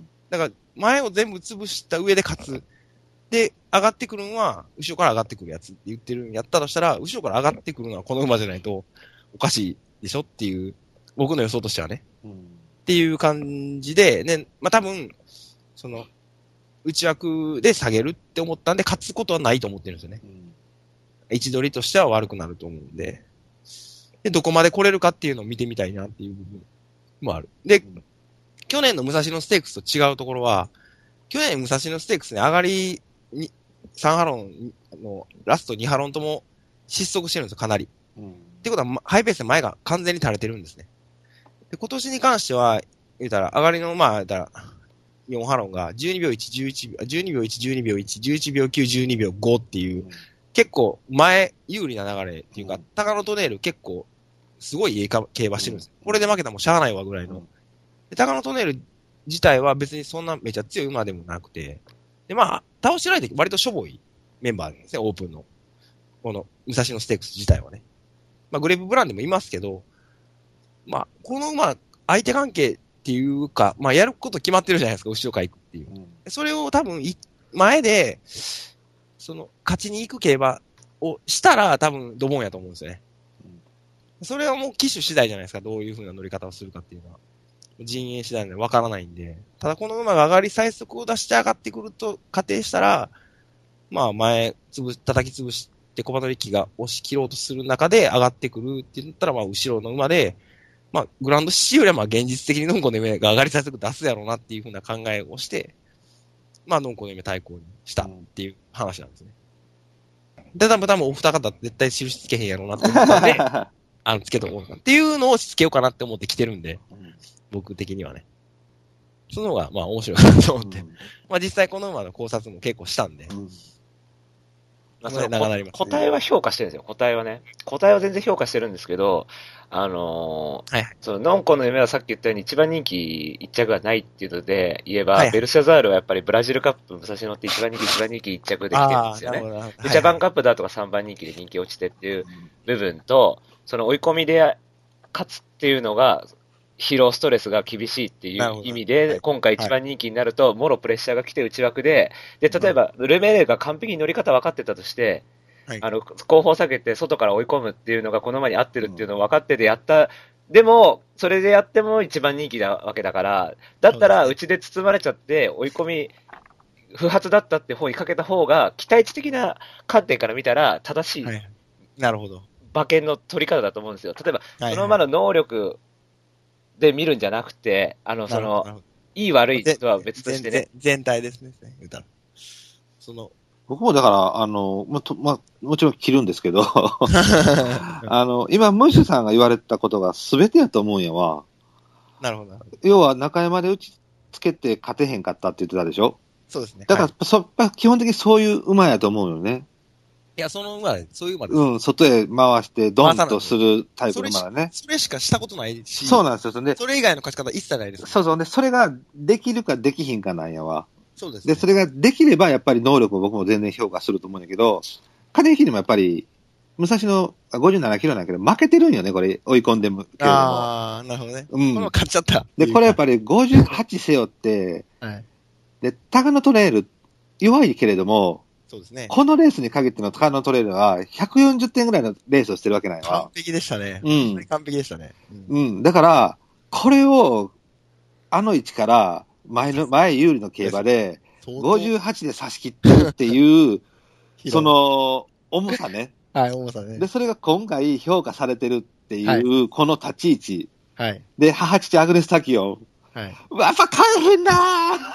だから、前を全部潰した上で勝つ。で、上がってくるのは、後ろから上がってくるやつって言ってるんやったとしたら、後ろから上がってくるのはこの馬じゃないとおかしいでしょっていう、僕の予想としてはね。うん、っていう感じで、ね、まあ、多分、その、内枠で下げるって思ったんで、勝つことはないと思ってるんですよね。うん、位置取りとしては悪くなると思うんで。で、どこまで来れるかっていうのを見てみたいなっていう部分もある。で、うん、去年の武蔵野ステークスと違うところは、去年武蔵野ステークスに上がり、にさんハロンのラストにハロンとも失速してるんですよ、かなり。うん、ってことは、ハイペースで前が完全に垂れてるんですね。で、今年に関しては、言うたら、上がりの、まあ、言うたら、よんハロンがじゅうにびょういち、じゅういちびょう、じゅうにびょういち、じゅうにびょういち、じゅういちびょうきゅう、じゅうにびょうごっていう、うん、結構前、有利な流れっていうか、うん、高野トネール結構、すごいいい競馬してるんですよ。うん、これで負けたらもうしゃあないわぐらいの。で、高野トネール自体は別にそんなめちゃ強い馬でもなくて、で、まあ、倒してないで割としょぼいメンバーなんですね、オープンの。この、武蔵野ステークス自体はね。まあ、グレープブランでもいますけど、まあ、この馬、相手関係っっていうか、まあやること決まってるじゃないですか、後ろから行くっていう。うん、それを多分い、前で、その、勝ちに行く競馬をしたら多分ドボンやと思うんですよね。うん、それはもう騎手次第じゃないですか、どういう風な乗り方をするかっていうのは。陣営次第でわからないんで。ただこの馬が上がり最速を出して上がってくると仮定したら、まあ前、つぶ、叩き潰して小鳩力が押し切ろうとする中で上がってくるって言ったら、まあ後ろの馬で、まあグランドシーよりはまあ現実的にノンコの夢が上がり最速出すやろうなっていう風な考えをして、まあノンコの夢対抗にしたっていう話なんですね。で、多分多分お二方絶対印つけへんやろうなって思ったんで、あの、つけとこうかっていうのをつけようかなって思って来てるんで、僕的にはね。その方が、まあ面白いかなと思って。うん、まあ実際この馬の考察も結構したんで。うん、
まあそれ長なります、ね。答えは評価してるんですよ、答えはね。答えは全然評価してるんですけど、あのー、はいはい、その、ノンコの夢はさっき言ったように一番人気一着がないっていうので言えば、はいはい、ベルシャザールはやっぱりブラジルカップ武蔵野って一番人気一番人気一着で来てるんですよね。で、ジャパンカップだとかさんばん人気で人気落ちてっていう部分と、その追い込みで勝つっていうのが、疲労ストレスが厳しいっていう意味で、はい、今回一番人気になると、はい、もろプレッシャーが来て内枠で、で、例えば、ルメールが完璧に乗り方分かってたとして、はい、あの、後方下げて外から追い込むっていうのがこの馬に合ってるっていうのを分かっててやった、でも、それでやっても一番人気なわけだから、だったら内で包まれちゃって追い込み、不発だったって方にかけた方が、期待値的な観点から見たら正しい。はい、
なるほど。
馬券の取り方だと思うんですよ。例えば、その馬の能力、で見るんじゃなくて、あの、その、いい悪いとは別としてね。
全体ですね、言うたら。その、
僕もだから、あの、ま、と、ま、もちろん切るんですけど、あの、今、ムッシュさんが言われたことが全てやと思うんやわ。
なるほど。
要は、中山で打ちつけて勝てへんかったって言ってたでしょ？
そうですね。
だから、はい、そ基本的にそういう馬やと思うよね。
いや、その馬、そういう馬です。
うん、外へ回して、ドンとするタイプの馬だね。
それしかしたことないし。
そうなんですよ。で、
それ以外の勝ち方一切ないです、ね。
そうそう。で、それができるかできひんかなんやわ。
そうです、ね。
で、それができれば、やっぱり能力を僕も全然評価すると思うんだけど、金井秀もやっぱり、武蔵のごじゅうななキロなんだけど、負けてるんよね、これ、追い込んでも。
ああ、なるほどね。うん。これも勝っちゃった。
で、これやっぱりごじゅうはち背負って、はい。で、タガノトレール、弱いけれども、
そうですね。
このレースに限ってのタガノトレールは、ひゃくよんじゅってんぐらいのレースをしてるわけないわ。
完璧でしたね。
うん。
完璧でしたね。
うん。うん、だから、これを、あの位置から、前の、前有利の競馬で、ごじゅうはちで差し切ってるっていう、その、重さね。
はい、重さね。
で、それが今回評価されてるっていう、はい、この立ち位置。
はい。
で、母父アグネスタキオン。
はい。
やっぱ買えへんなー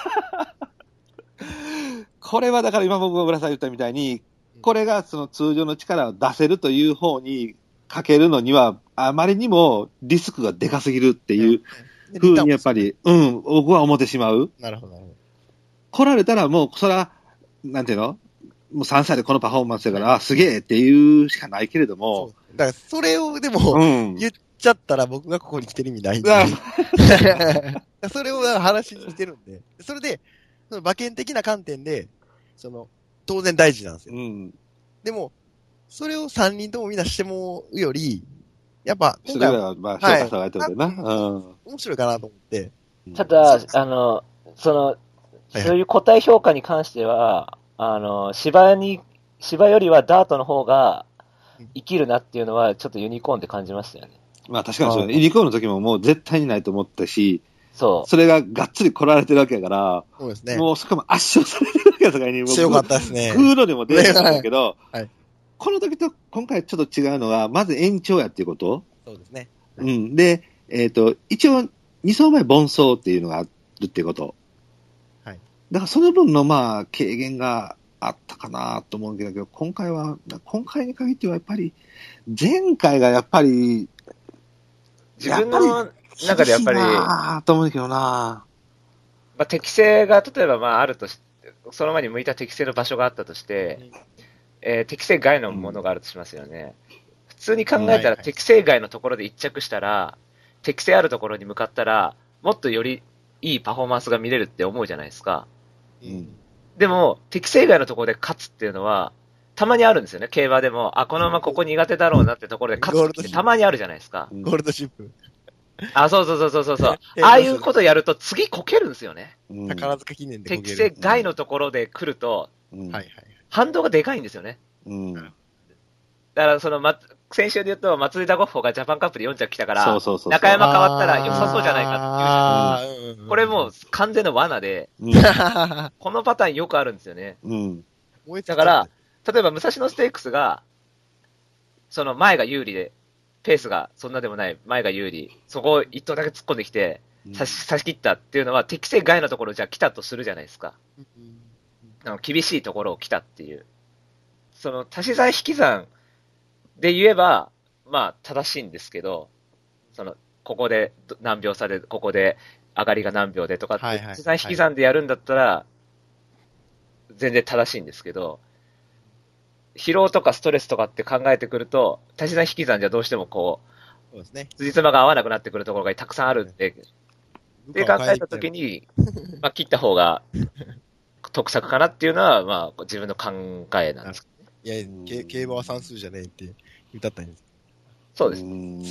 これはだから今僕が浦さん言ったみたいに、これがその通常の力を出せるという方にかけるのには、あまりにもリスクがでかすぎるっていうふうにやっぱり、うん、僕は思ってしまう。
なるほど、なるほど。
来られたらもう、そら、なんていうのもうさんさいでこのパフォーマンスだから、あ、すげえっていうしかないけれども。
だから、それをでも、うん、言っちゃったら僕がここに来てる意味ないんで。それを話にしてるんで。それで、その馬券的な観点で、その、当然大事なんですよ。うん、でも、それをさんにんともみんなしてもうより、やっぱ、
それは、まあ、評価されてるんだよな、はいうん。
面白いかなと思って。
ただ、あの、その、そういう個体評価に関しては、あの、芝に、芝よりはダートの方が生きるなっていうのは、ちょっとユニコーンって感じましたよね。
まあ確かにそうね。ユニコーンの時ももう絶対にないと思ったし、
そう。
それががっつり来られてるわけだから、
そうですね。
もうそこも圧勝されてるわけだからに、
強かったですね。
空路でも出てたんだけど、
はい、
この時と今回ちょっと違うのは、まず延長やっていうこと。
そうですね。
うん。で、えっ、ー、と、一応、に走前盆走っていうのがあるっていうこと。
はい。
だからその分のまあ、軽減があったかなと思うけど、今回は、今回に限ってはやっぱり、前回がやっぱり、
自分の中でやっぱり、
ああ、と思うけどな。
まあ、適性が、例えばまああるとし、その前に向いた適性の場所があったとして、うん、えー、適性外のものがあるとしますよね。うん、普通に考えたら適性外のところで一着したら、適性あるところに向かったら、もっとよりいいパフォーマンスが見れるって思うじゃないですか。
うん、
でも、適性外のところで勝つっていうのは、たまにあるんですよね、競馬でも。あ、この馬ここ苦手だろうなってところで勝つってたまにあるじゃないですか。
ゴールドシップ。
あ、そうそうそうそうそう。ああいうことやると次こけるんですよね。
うん、宝塚記念でこける。
適正外のところで来ると、
うん、はいはい。
反動がでかいんですよね。
うん。
だからその、ま、先週で言うと、松井田ゴッホがジャパンカップでよん着来たから、
そうそうそう。
中山変わったら良さそうじゃないかっていうじゃないですか。これもう完全な罠で、うん、このパターンよくあるんですよね。うん。だから、例えば武蔵野ステークスが、その前が有利で、ペースがそんなでもない、前が有利、そこを一頭だけ突っ込んできて、差し、差し切ったっていうのは適正外のところじゃ来たとするじゃないですか。あの厳しいところを来たっていう。その足し算引き算で言えば、まあ正しいんですけど、その、ここで何秒差で、ここで上がりが何秒でとかって、はいはい、足し算引き算でやるんだったら、全然正しいんですけど、疲労とかストレスとかって考えてくると、足し算引き算じゃどうしてもこう、そうですね。辻褄が合わなくなってくるところがたくさんあるんで、で考えたときに、まあ切った方が得策かなっていうのは、まあ自分の考えなんです。
いや、競馬は算数じゃねえって言ったったんです。
そうです。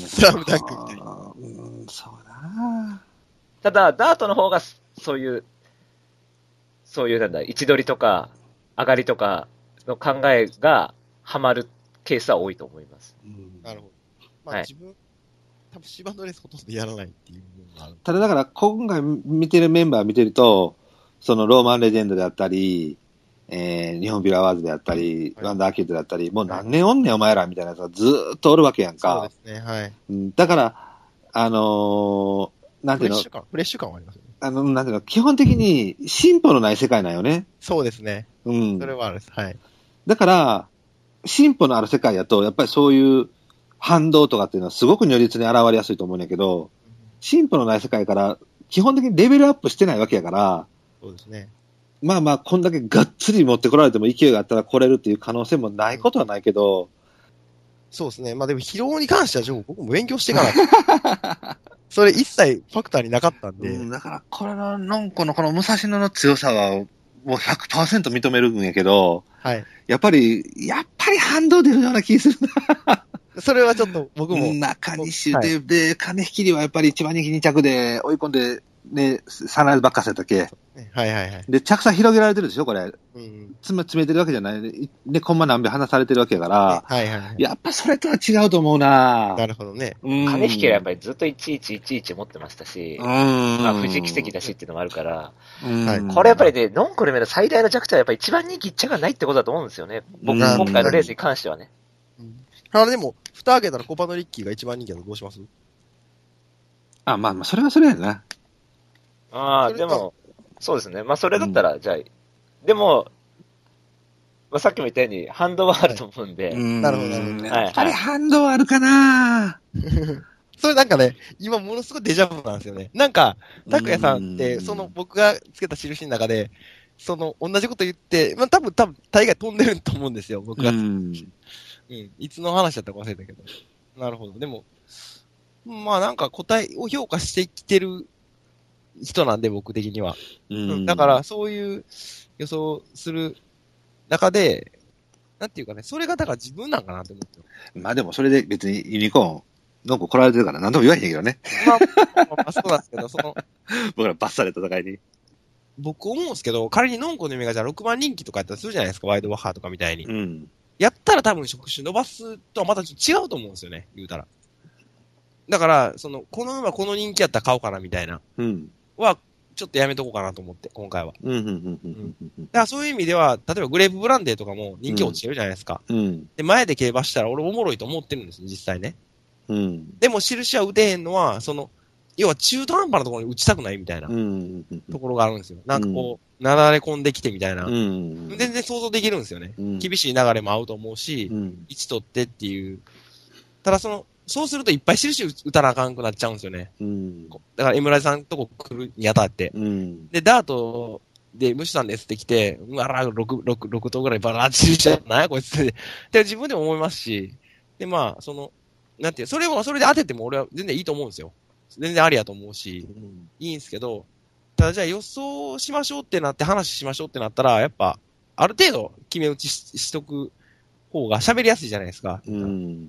スラムダンクみたいな。
うん、そうだ。
ただ、ダートの方が、そういう、そういうなんだ、位置取りとか、上がりとか、の考えがハマるケースは多いと思います。
うん、なるほど。まあ、はい、自分、多分芝のレースほとんどやらないっていう部分がある。
ただだから今回見てるメンバー見てると、そのローマンレジェンドであったり、えー、日本ビラワーズであったり、はい、ワンダーアーケードであったり、もう何年おんねんお前らみたいなやつがずーっとおるわけやんか。
そうですね、はい。
うん、だから、あのー、なんていうの、
フレッシュ感、フレッシュ感はありますよね。
あの、なんていうの、基本的に進歩のない世界なんよね。
そうですね。
うん。
それはあるです。はい。
だから、進歩のある世界やと、やっぱりそういう反動とかっていうのはすごく如実に現れやすいと思うんやけど、進歩のない世界から基本的にレベルアップしてないわけやから、
そうですね。
まあまあ、こんだけがっつり持ってこられても勢いがあったら来れるっていう可能性もないことはないけど、うん、
そうですね。まあでも疲労に関しては僕も勉強していかない。それ一切ファクターになかったんで。
うん、だからこれの、のんこのこの武蔵野の強さはもう ひゃくパーセント 認めるんやけど、
はい。
やっぱり、やっぱり反動出るような気するな。
それはちょっと僕も。
中西で、はい、で、金引きりはやっぱり一番人気に着で追い込んで、ね、サンライズばっかせたっけ。
はいはいはい。
で、着差広げられてるでしょ、これ。うん。詰め、詰めてるわけじゃない。で、コンマ何秒離されてるわけやから。
はいはいはい。
やっぱそれとは違うと思うな。
なるほどね。
うん。金引きはやっぱりずっといちいちいちいち持ってましたし。うん。まあ、富士奇跡だしっていうのもあるから。うん。これやっぱりね、ノンコルメの最大の弱点はやっぱり一番人気いっちゃがないってことだと思うんですよね。僕、今回のレースに関してはね。
うん。あれでも、蓋開けたらコパのリッキーが一番人気だとどうします？
あ、まあまあ、それはそれやな。
ああ、でも、そうですね。まあ、それだったら、うん、じゃあ、でも、まあ、さっきも言ったように、反動はあると思うんで。はい、
うんなるほど、なるほど。
やっぱり反動はあるかな。
それなんかね、今ものすごいデジャブなんですよね。なんか、拓也さんって、その僕がつけた印の中で、その、同じこと言って、まあ、多分、多分、大概飛んでると思うんですよ、僕が。うん。うん。いつの話だったか忘れたけど。なるほど。でも、まあなんか答えを評価してきてる人なんで、僕的には。うん。だから、そういう予想する中で、なんていうかね、それがだから自分なんかなって思って。
まあでもそれで別にユニコーン、ノンコ来られてるから何とも言わへんけどね。
まあ、まあ、そうなんですけど、その、
僕らバッサリ戦いに。
僕思うんですけど、仮にノンコの夢がじゃあろくばん人気とかやったらするじゃないですか、ワイドワッハーとかみたいに。うん。やったら多分職種伸ばすとはまたちょっと違うと思うんですよね、言うたら。だから、その、この馬この人気やったら買おうかなみたいな。うん。は、ちょっとやめとこうかなと思って、今回は。うん、うん、うん、うん。だからそういう意味では、例えばグレープブランデーとかも人気落ちてるじゃないですか。うん。で、前で競馬したら俺おもろいと思ってるんですよ、実際ね。うん。でも印は打てへんのは、その、要は中途半端なところに打ちたくないみたいな。うん。ところがあるんですよ。なんかこう、なだれ込んできてみたいな。うん。全然想像できるんですよね。うん。厳しい流れも合うと思うし、うん。位置取ってっていう。ただその、そうするといっぱい印打たなあかんくなっちゃうんですよね。うん。だから、エムラジさんとこ来るにあたって。うん。で、ダートで、ムシさんですって来て、うわら、ろく、ろく、ろく頭ぐらいバラーチしちゃうな、こいつって。で、自分でも思いますし、で、まあ、その、なんていう、それも、それで当てても俺は全然いいと思うんですよ。全然ありやと思うし、うん、いいんですけど、ただじゃあ予想しましょうってなって話しましょうってなったら、やっぱ、ある程度決め打ち し, しとく方が喋りやすいじゃないですか。うん。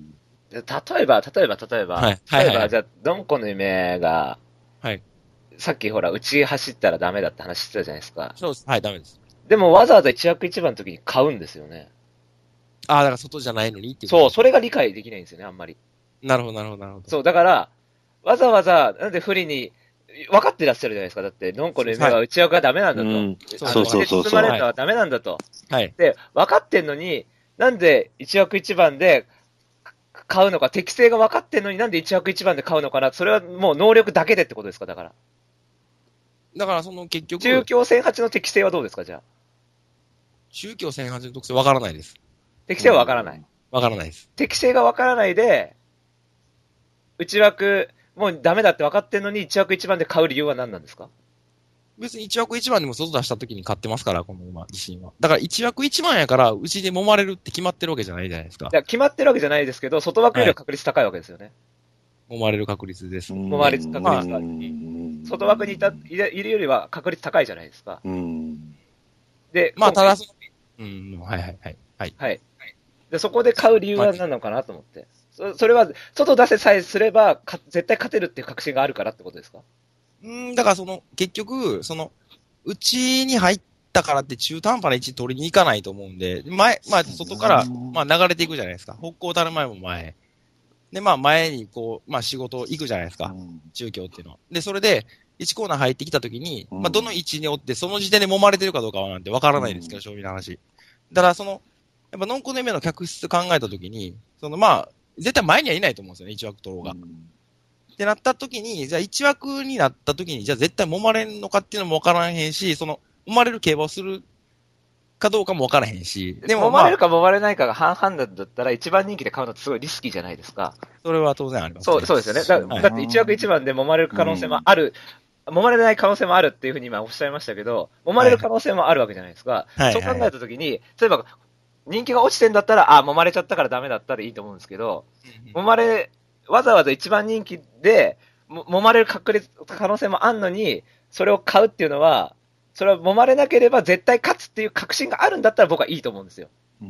例えば、例えば、例えば、はい、例えば、はいはい、じゃあ、ドンコの夢が、
はい。
さっきほら、内走ったらダメだって話してたじゃないですか。
そうです。はい、ダメです。
でも、わざわざ一枠一番の時に買うんですよね。
ああ、だから外じゃないのにっていう。
そう、それが理解できないんですよね、あんまり。
なるほど、なるほど、なるほど。
そう、だから、わざわざ、なんで不利に、分かってらっしゃるじゃないですか。だって、ドンコの夢は内枠がダメなんだと。はい、
そうそうそう。
包まれるのはダメなんだと。
はい。
で、分かってんのに、なんで一枠一番で買うのか、適性が分かってんのになんで一枠一番で買うのかな、それはもう能力だけでってことですか、だから。
だからその結局。
中京せんはちの適性はどうですか、じゃあ。
中京せんはちの特性分からないです。
適性は分からない。
分からないです。
適性が分からないで、内枠、もうダメだって分かってんのに一枠一番で買う理由は何なんですか？
別に一枠一番でも外出した時に買ってますから、この馬、自身は。だから一枠一番やから、うちで揉まれるって決まってるわけじゃないじゃないですか。
いや、決まってるわけじゃないですけど、外枠よりは確率高いわけですよね。
はい、揉まれる確率です。
揉まれる確率が、外枠にいた、いるよりは確率高いじゃないですか。で、
まあ、ただその、うん、はいはいはい。はい。
はい。で、そこで買う理由は何なのかなと思って。そ, それは、外出せさえすればか、絶対勝てるっていう確信があるからってことですか？
うん、だからその、結局、その、うちに入ったからって中途半端な位置取りに行かないと思うんで、前、まあ、外から、まあ、流れていくじゃないですか。北高たる前も前。で、まあ、前にこう、まあ、仕事行くじゃないですか。中京っていうのは。で、それで、いちコーナー入ってきたときに、まあ、どの位置におって、その時点で揉まれてるかどうかはなんてわからないですけど、正味の話。だから、その、やっぱ、ノンコネ目の客室考えたときに、その、まあ、絶対前にはいないと思うんですよね、一枠取ろうが。ってなった時に、じゃあ一枠になった時に、じゃあ絶対揉まれんのかっていうのもわからへんし、その、揉まれる競馬をするかどうかもわからへんし。
でも、まあ、揉まれるか揉まれないかが半々だったら、一番人気で買うのってすごいリスキーじゃないですか。
それは当然あります、
ね。そう、そうですよね。だ, はい、だって一枠一番で揉まれる可能性もある、うん、揉まれない可能性もあるっていうふうに今おっしゃいましたけど、揉まれる可能性もあるわけじゃないですか。はい、そう考えた時に、例えば、人気が落ちてんだったら、あ、揉まれちゃったからダメだったらいいと思うんですけど、揉まれ、わざわざ一番人気で、揉まれる確率、可能性もあんのに、それを買うっていうのは、それは揉まれなければ絶対勝つっていう確信があるんだったら僕はいいと思うんですよ。うんうん、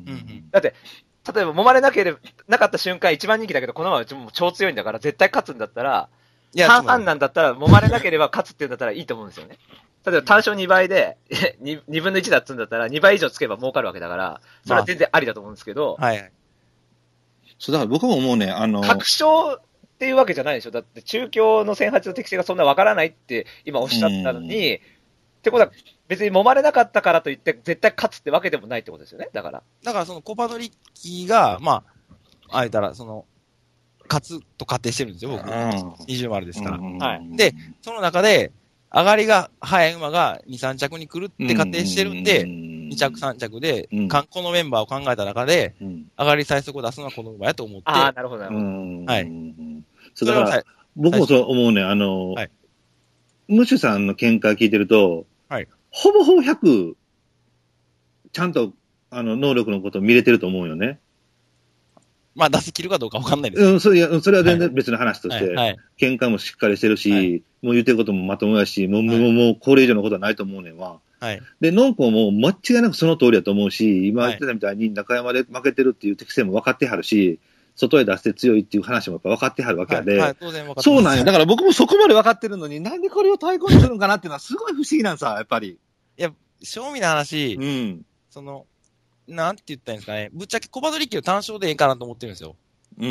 だって、例えば揉まれなければ、なかった瞬間一番人気だけど、この馬はうちも超強いんだから絶対勝つんだったら、半々なんだったら揉まれなければ勝つっていうんだったらいいと思うんですよね。例えば単勝にばいでにぶんのいちだっつうんだったらにばい以上つけば儲かるわけだから、それは全然ありだと思うんですけど。
まあ、はい。
そう、だから僕も思うね、あの。
確証っていうわけじゃないでしょ。だって中京のせんはちの適性がそんなわからないって今おっしゃったのに、ってことは別に揉まれなかったからといって絶対勝つってわけでもないってことですよね。だから。
だからそのコパドリッキーが、まあ、あえたらその、勝つと仮定してるんですよ、僕。にじゅう丸ですから。はい。で、その中で、上がりが早い馬がに、さん着に来るって仮定してるんで、に着さん着で、うん、このメンバーを考えた中で、うん、上がり最速を出すのはこの馬やと思って。
ああ、なるほど、なるほ
ど。はい。
そうだから、僕もそう思うね、あの、はい、ムッシュさんの見解聞いてると、
はい、
ほぼほぼひゃく、ちゃんと、あの、能力のことを見れてると思うよね。
まあ、出し切るかどうかわかんないです。
うん、それ、それは全然別の話として、はいはい、見解もしっかりしてるし、はい、もう言ってることもまともやし、もう、はい、もう、もう、これ以上のことはないと思うねんわ。
はい。
で、ノンコも間違いなくその通りだと思うし、今言ってたみたいに中山で負けてるっていう適性も分かってはるし、外へ出して強いっていう話もやっぱ分かってはるわけやで。
はい、はい、当然分かってます。
そうなんや。だから僕もそこまで分かってるのに、なんでこれを対抗にするのかなっていうのはすごい不思議なんさ、やっぱり。
いや、正味な話、
うん。
その、なんて言ったらいいんですかね。ぶっちゃけコバドリッキを単勝でええかなと思ってるんですよ。
うん。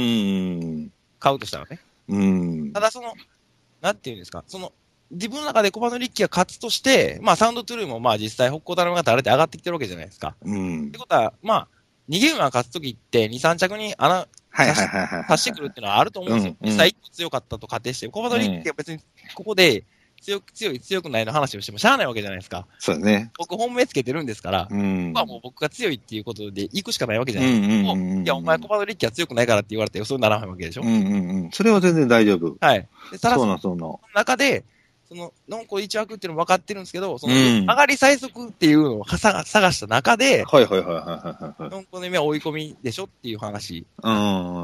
買うとしたらね。
うん。
ただその、なんて言うんですか。その、自分の中でコバドリッキが勝つとして、まあサウンドトゥルーもまあ実際北高ダルマが誰で上がってきてるわけじゃないですか。
うん。
ってことは、まあ、逃げ馬が勝つときってに、さん着に穴、
はいはいはいはい。
刺してくるっていうのはあると思うんですよ。うん、実際いっこ強かったと仮定して、コバドリッキが別にここで強く、強い強くないの話をしてもしゃあないわけじゃないですか。
そうだね。
僕本命つけてるんですから、
うん。
僕はもう僕が強いっていうことで行くしかないわけじゃないですか。うんうんうんうん、いや、お前コバドリッキは強くないからって言われて予想にならないわけでしょ。
うんうんうん。それは全然大丈夫。
はい。でただ
そうなそうな。その
中で、その、ノンコ一枠っていうのも分かってるんですけど、その、うん、上がり最速っていうのを探した中で、
はいはいはいはいはい。
ノンコの夢は追い込みでしょっていう話。
うん。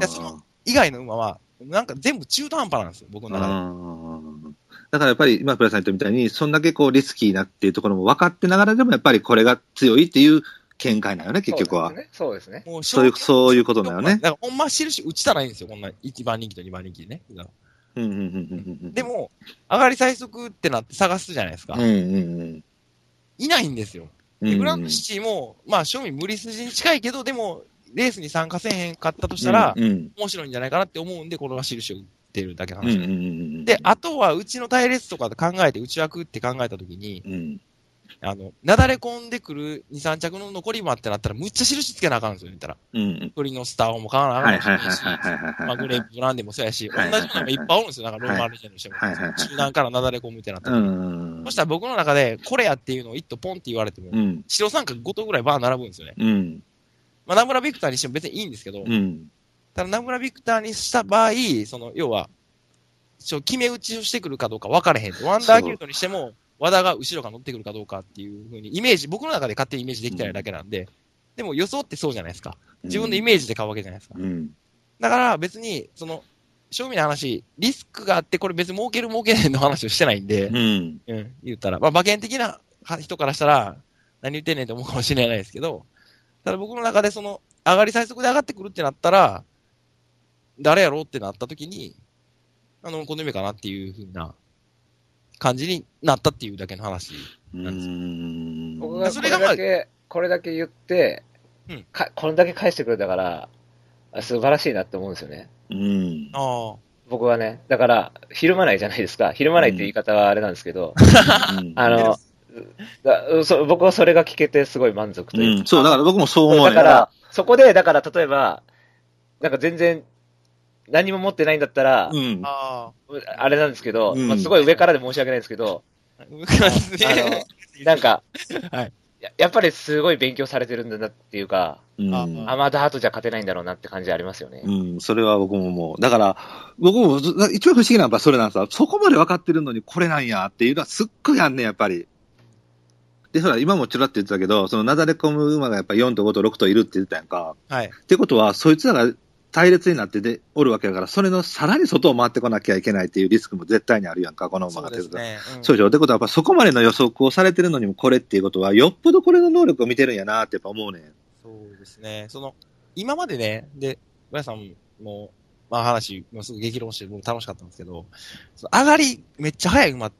で、その、以外の馬は、なんか全部中途半端なんですよ、僕の中で。
うん。だからやっぱり、今、プラさん言ったみたいに、そんだけこうリスキーなっていうところも分かってながらでも、やっぱりこれが強いっていう見解なよね、結局は。
そうですね。
そうですね。そういう、そういうことだよね。
だからほんま印打ちたらいいんですよ、こんないちばん人気とにばん人気でね。
うんうんうんうんうん、
でも、上がり最速ってなって探すじゃないですか。
うんうんうん、
いないんですよ。でグランドシティも、まあ、正味無理筋に近いけど、でも、レースに参加せえへんかったとしたら、うんうん、面白いんじゃないかなって思うんで、これは印を打ってるだけの話、うんうんうん。で、あとは、うちの隊列とかで考えて、内枠って考えたときに、うん、あの、なだれ込んでくるに、さん着の残り馬ってなったら、むっちゃ印つけなあかんんですよ、言ったら。うん。鳥のスターも買わなあかんし、まあ、グレープブランデーもそうやし、同じのがいっぱいおるんですよ。なんかローマンレジェンドにしても。中段からなだれ込むってなったら。そしたら僕の中で、これやっていうのを一頭ポンって言われても、うん、白三角ご頭ぐらいバー並ぶんですよね。うん。まあ、ナムラビクターにしても別にいいんですけど、うん。ただナムラビクターにした場合、その、要は、ちょ、決め打ちをしてくるかどうか分かれへん。ワンダーキュートにしても、和田が後ろから乗ってくるかどうかっていう風に、イメージ、僕の中で勝手にイメージできてないだけなんで、うん、でも予想ってそうじゃないですか。自分でイメージで買うわけじゃないですか。うん、だから別に、その、正味の話、リスクがあって、これ別に儲ける儲けないの話をしてないんで、うん。うん、言ったら、まあ馬券的な人からしたら、何言ってんねんと思うかもしれないですけど、ただ僕の中でその、上がり最速で上がってくるってなったら、誰やろうってなった時に、あの、この夢かなっていう風な、感じになったっていうだけの話なんですよ。
うん僕がこれだけ、これだけ言って、うん、かこれだけ返してくれたから、素晴らしいなって思うんですよね。うん。あ僕はね、だから、ひるまないじゃないですか。ひるまないって言い方はあれなんですけど、うん、あの、だそ僕はそれが聞けてすごい満足というか、うん。
そう、だから僕もそう思う
だから、そこで、だから例えば、なんか全然、何も持ってないんだったら、うん、ああれなんですけど、うんまあ、すごい上からで申し訳ないですけど、上からですね。あの、なんか、はいや、やっぱりすごい勉強されてるんだなっていうか、うん、あ、まあダートじゃ勝てないんだろうなって感じありますよね。
うん、それは僕ももう、だから、僕も一番不思議なのはそれなんですよ。そこまで分かってるのにこれなんやっていうのはすっごいあんねん、やっぱり。で、ほら、今もちらっと言ってたけど、そのなだれ込む馬がやっぱよんとごとろくといるって言ってたやんか。はい。ってことは、そいつらが、隊列になってでおるわけだから、それのさらに外を回ってこなきゃいけないっていうリスクも絶対にあるやんか、この馬が出ると。そうですね。うん、そうでしょ。ってことは、やっぱそこまでの予測をされてるのにもこれっていうことは、よっぽどこれの能力を見てるんやなってやっぱ思うねん。
そうですね。その、今までね、で、皆さんも、まあ話、もうすぐ激論して僕楽しかったんですけど、その上がりめっちゃ速い馬って、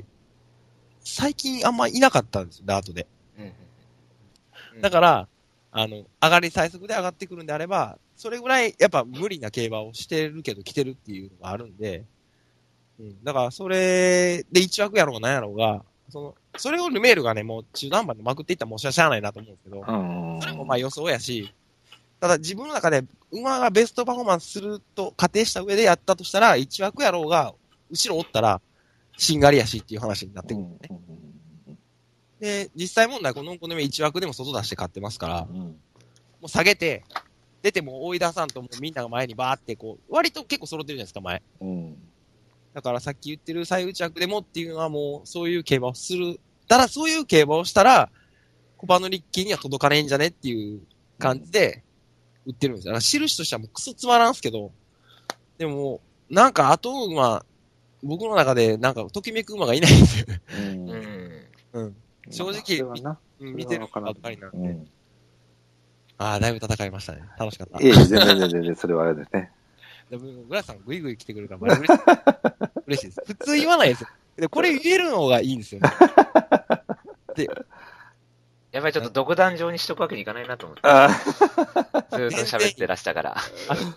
最近あんまいなかったんですよ、ダートで。うんうん、だから、あの、上がり最速で上がってくるんであれば、それぐらい、やっぱ無理な競馬をしてるけど来てるっていうのがあるんで、うん。だから、それで一枠やろうが何やろうが、その、それをルメールがね、もう中段盤でまくっていったらもうしゃあないなと思うんですけど、それもまあ予想やし、ただ自分の中で馬がベストパフォーマンスすると仮定した上でやったとしたら、一枠やろうが、後ろおったら、しんがりやしっていう話になってくるんでね。で、実際問題、この子の一枠でも外出して買ってますから、うん、もう下げて、出ても追い出さんともうみんなが前にバーってこう、割と結構揃ってるじゃないですか、前。うん、だからさっき言ってる最内枠でもっていうのはもう、そういう競馬をする。ただそういう競馬をしたら、コパのリッキーには届かねえんじゃねっていう感じで売ってるんですよ。だから印としてはもうクソつまらんすけど、でも、なんか後の馬、僕の中でなんかときめく馬がいないんですよ。うん。うん。正直、見てるばっかりなんで。うん、ああ、だいぶ戦いましたね。楽しかった。
いえ、全然全然、それはあれですね。
でも、グラスさんグイグイ来てくれるから、嬉しい。嬉しいです。普通言わないですよ。で、これ言えるのがいいんですよね。で、
やっぱりちょっと独壇場にしとくわけにいかないなと思って。ずーっと喋ってらしたから。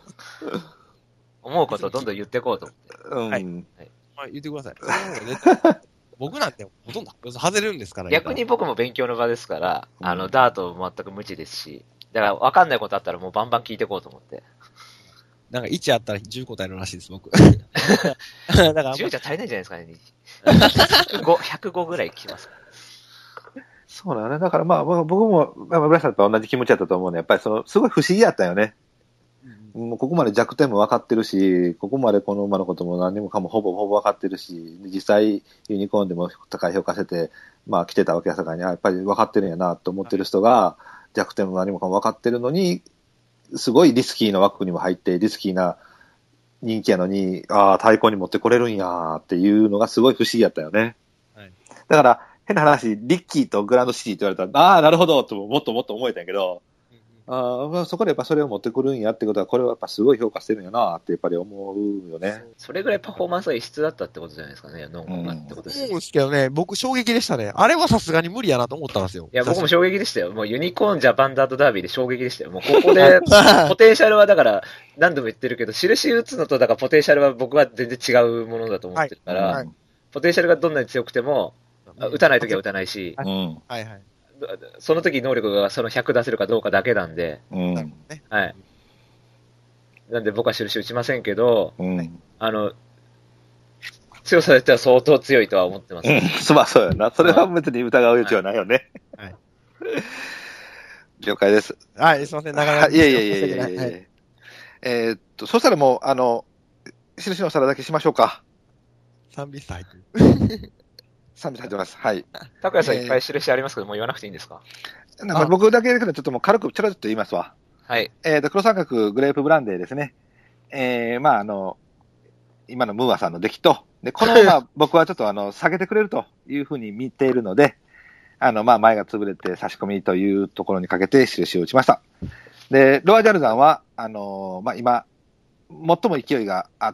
思うことをどんどん言っていこうと思って。
うん。はい。はい、言ってください。僕なんてほとんど外れるんですから。
逆に僕も勉強の場ですから、うん、あの、ダート全く無知ですし、だから分かんないことあったらもうバンバン聞いていこうと思って。
なんかいちあったらじゅう答えるらしいです、僕。だ
からじゅうじゃ足りないんじゃないですかね。ひゃくご、ひゃくごぐらい来ます。
そうだね。だからまあ、僕も、村さんと同じ気持ちだったと思うね。やっぱりその、すごい不思議やったよね。もうここまで弱点も分かってるし、ここまでこの馬のことも何もかもほぼほぼ分かってるし、実際ユニコーンでも高い評価してて、まあ来てたわけやさかいに、やっぱり分かってるんやなと思ってる人が、弱点も何もかも分かってるのに、すごいリスキーな枠にも入って、リスキーな人気やのに、ああ、対抗に持ってこれるんやっていうのがすごい不思議やったよね。はい、だから、 変な話、リッキーとグランドシティって言われたら、ああ、なるほど、ともっともっと思えたんやけど、あまあ、そこでやっぱそれを持ってくるんやってことは、これはやっぱすごい評価してるんやなってやっぱり思うよね。
それぐらいパフォーマンスが異質だったってことじゃないですかね、ノンがってことです。
思うんですけどね、僕衝撃でしたね。あれはさすがに無理やなと思ったんですよ。
いや、僕も衝撃でしたよ。もうユニコーンジャパンダートダービーで衝撃でしたよ。もうここで、ポテンシャルはだから、何度も言ってるけど、印打つのと、だからポテンシャルは僕は全然違うものだと思ってるから、はいはい、ポテンシャルがどんなに強くても、打たないときは打たないし、うん、はいはい。その時能力がそのひゃく出せるかどうかだけなんで、うん、はい。なんで僕は印打ちませんけど、うん、あの、強さで言ったら相当強いとは思ってます。うん、
まあそうやな。それは別に疑う余地はないよね。はい。はい、了解です。
はい、すいません、長々。
いやいやいやいやいやいや、はい、えー、っと、そしたらもう、あの、印の皿だけしましょうか。
さんビス入ってる。
さんビス入ってます。はい。
拓也さんいっぱい印ありますけど、えー、もう言わなくていいんですか？
なんか僕だけだけど、ちょっともう軽くちょろっと言いますわ。
はい。
えー、っと、黒三角グレープブランデーですね。えー、まああの、今のムーアさんの出来と、で、この、まあ僕はちょっとあの、下げてくれるというふうに見ているので、あの、まあ前が潰れて差し込みというところにかけて印を打ちました。で、ロアジャルダンは、あの、まあ今、最も勢いがあって、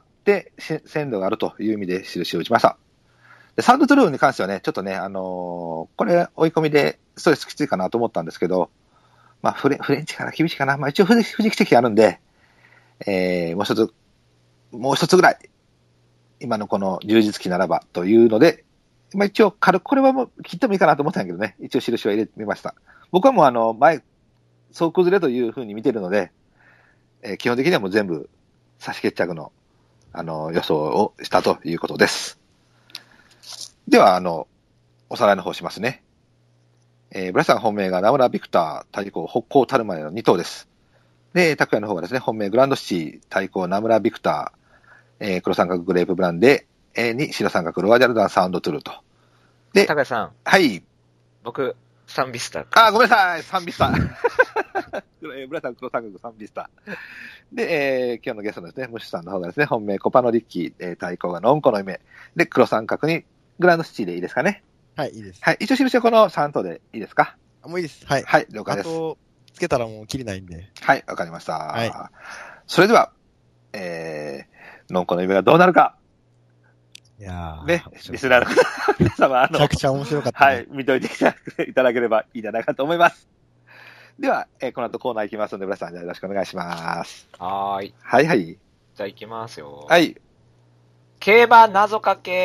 鮮度があるという意味で印を打ちました。で、サウンドトゥルーに関してはね、ちょっとね、あのー、これ追い込みでストレスきついかなと思ったんですけど、まあフレ、フレンチから厳しいかな。まあ一応富士奇跡あるんで、えー、もう一つ、もう一つぐらい、今のこの充実期ならばというので、まあ一応軽く、これはもう切ってもいいかなと思ったんだけどね、一応印は入れてみました。僕はもうあの、前、総崩れというふうに見てるので、えー、基本的にはもう全部差し決着の、あの、予想をしたということです。では、あの、おさらいの方しますね。えー、ブラスさん本命が名村ビクター対抗北高タルマネのに頭です。で、拓也の方がですね、本命グランドシティ対抗名村ビクター、えー、黒三角グレープブランデー、えー、に白三角ロアジャルダンサウンドトゥルーと。
で、拓也さん。
はい。
僕、サンビスタ。
あ、ごめんなさい、サンビスタ。ブラスさん黒三角サンビスタ。で、えー、今日のゲストのですね、ムシさんの方がですね、本命コパノリッキー、えー、対抗がノンコの夢。で、黒三角にグランドシティでいいですかね。
はい、いいです。
はい、一応印はこのさん頭でいいですか？
もういいです。はい。
はい、了解です。
あと、つけたらもう切りないんで。
はい、わかりました。はい。それでは、えー、ノンコの夢がどうなるか。
いやー。
ね、リスナーの方、皆様、あの、
めちゃくちゃ面白かった、
ね。はい、見といていただければいいんじゃないかと思います。では、えー、この後コーナー行きますので、皆さんよろしくお願いします。
はーい。
はいはい。
じゃあ行きますよ。
はい。
競馬謎かけー。イ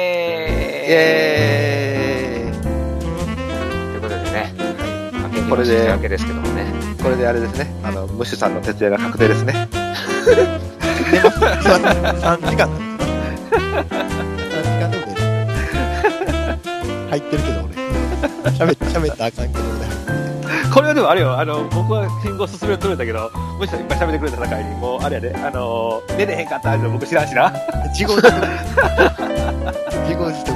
エーイ。
ということでね、はい、
これで、
わけですけどもね。
これであれですね、あの、ムッシュさんの徹夜が確定ですね。
寝ます。さんじかん。さんじかんでもね。入ってるけど俺。喋って、喋ったらあかんけどね。
これはでもあれよ、あの、僕は信号進めるとれたけど、ムッシュさんいっぱい喋ってくれた中に、もうあれやで、あの、寝れへんかったの僕知らんしな。
自業自得。自業自得。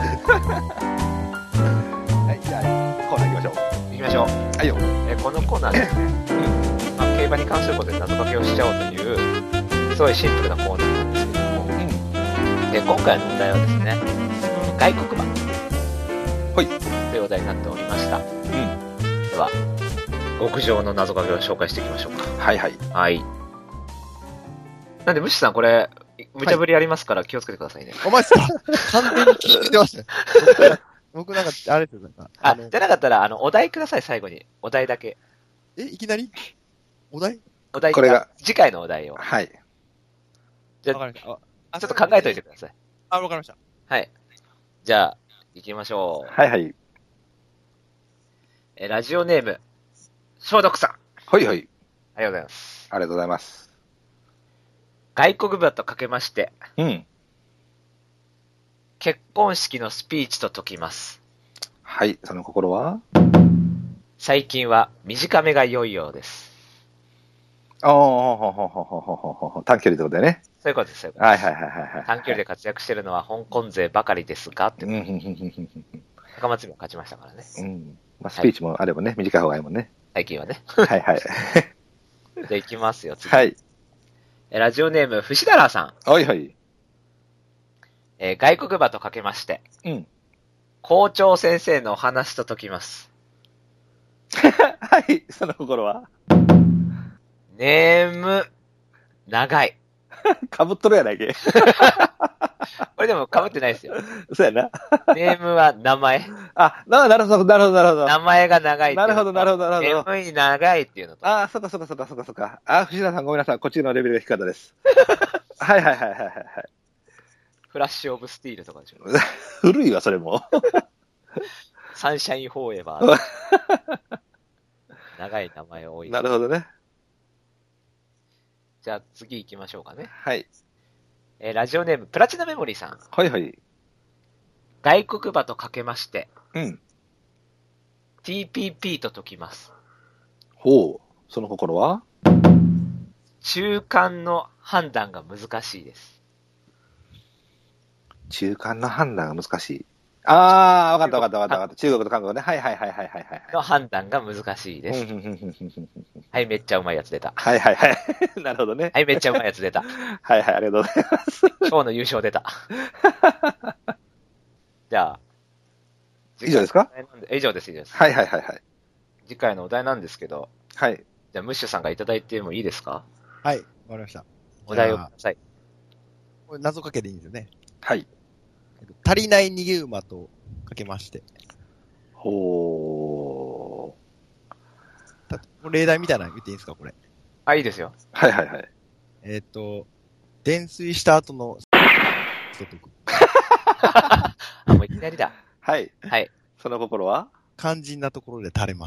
はい、じゃあ、コーナー行きましょう。
行きましょう。
はいよ。
えこのコーナーですね、まあ、競馬に関することで謎かけをしちゃおうという、すごいシンプルなコーナーなんですけども、うん、で今回のお題はですね、外国馬。
はい。
というお題になっておりました。うん。では、極上の謎かけを紹介していきましょうか。
はいはい。
はい。なんで、ムシさんこれ、無茶ぶりありますから気をつけてくださいね。
はい、お前っすか完全に聞いてましたよ。僕なんか、あれですよ、なんか。
あ、じゃなかったら、あの、お題ください、最後に。お題だけ。
え、いきなりお題
お題
これが。
次回のお題を。
はい。
じゃあ、ちょっと考えといてください。
あ、わかりました。
はい。じゃあ、行きましょう。
はいはい。
え、ラジオネーム、消毒さん。
はいはい。
ありがとうございます。
ありがとうございます。
外国馬とかけまして。
うん。
結婚式のスピーチと解きます。
はい、その心は？
最近は短めが良いようです。
ああ、ほほほほほほほほ。短距離ってことだよね。
そういうことです、そういうことです。
はいはいはいはい。
短距離で活躍してるのは香港勢ばかりですが、ってことで。高松も勝ちましたからね。
うん。まあ、スピーチもあればね、はい、短い方がいいもんね。
最近はね。
はいはい。じ
ゃあ行きますよ、次。
はい。
ラジオネーム、フシダラーさん。
はいはい。
えー、外国馬とかけまして。
うん。
校長先生のお話と解きます。
はい、その心は
ネーム、長い。
かぶっとるやないけ。
これでもかぶってないですよ。
そうやな。
ネームは名前。
あ、なるほど、なるほど、なるほど。
名前が長いっていうのと。
なるほど、なるほど、なるほど。
ネームに長いっていうのと。
あ、そっかそっかそっかそっかそっか。あ、藤田さんごめんなさい。こっちのレベルが低かったです。はいはいはいはいはい。
フラッシュオブスティールとかでしょ。
古いわ、それも。
サンシャインフォーエバー。長い名前多い。
なるほどね。
じゃあ次行きましょうかね。
はい。
えー、ラジオネーム、プラチナメモリーさん。
はいはい。
外国馬とかけまして。
うん。
ティーピーピー と解きます。
ほう。その心は
中間の判断が難しいです。
中間の判断が難しい。あー、わかったわかったわかった。中国と韓国ね。はいはいはいはいはいはい。
の判断が難しいです。はい、めっちゃうまいやつ出た。
はいはいはい。なるほどね。
はい、めっちゃうまいやつ出た。
はいはい、ありがとうございます。
今日の優勝出た。じゃあ。
以上ですか？
以上です、以上です。
はいはいはいはい。
次回のお題なんですけど。
はい。
じゃあ、ムッシュさんがいただいてもいいですか？
はい、わかりました。
お題をください。
これ謎かけでいいんですよね。
はい。
足りない逃げ馬とかけまして。
ほ
ー。例題みたいなの言っていいですか、これ。
あ、いいですよ。
はいはいはい。
えっ、ー、と、伝水した後の、
あ、もういきなりだ。
はい。
はい。
その心は
肝心なところで垂れます。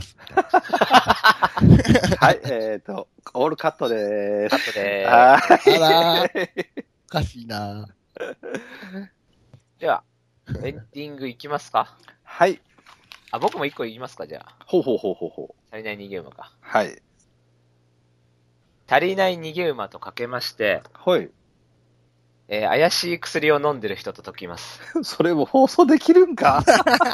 はい、えっ、ー、と、オールカットでーす。
カットでー
す。
あらー。おかしいな
では、エンディングいきますか？
はい。
あ、僕も一個言いますか、じゃあ。
ほうほうほうほうほう。
足りない逃げ馬か。
はい。
足りない逃げ馬とかけまして、
はい。
えー、怪しい薬を飲んでる人と解きます。
それも放送できるんか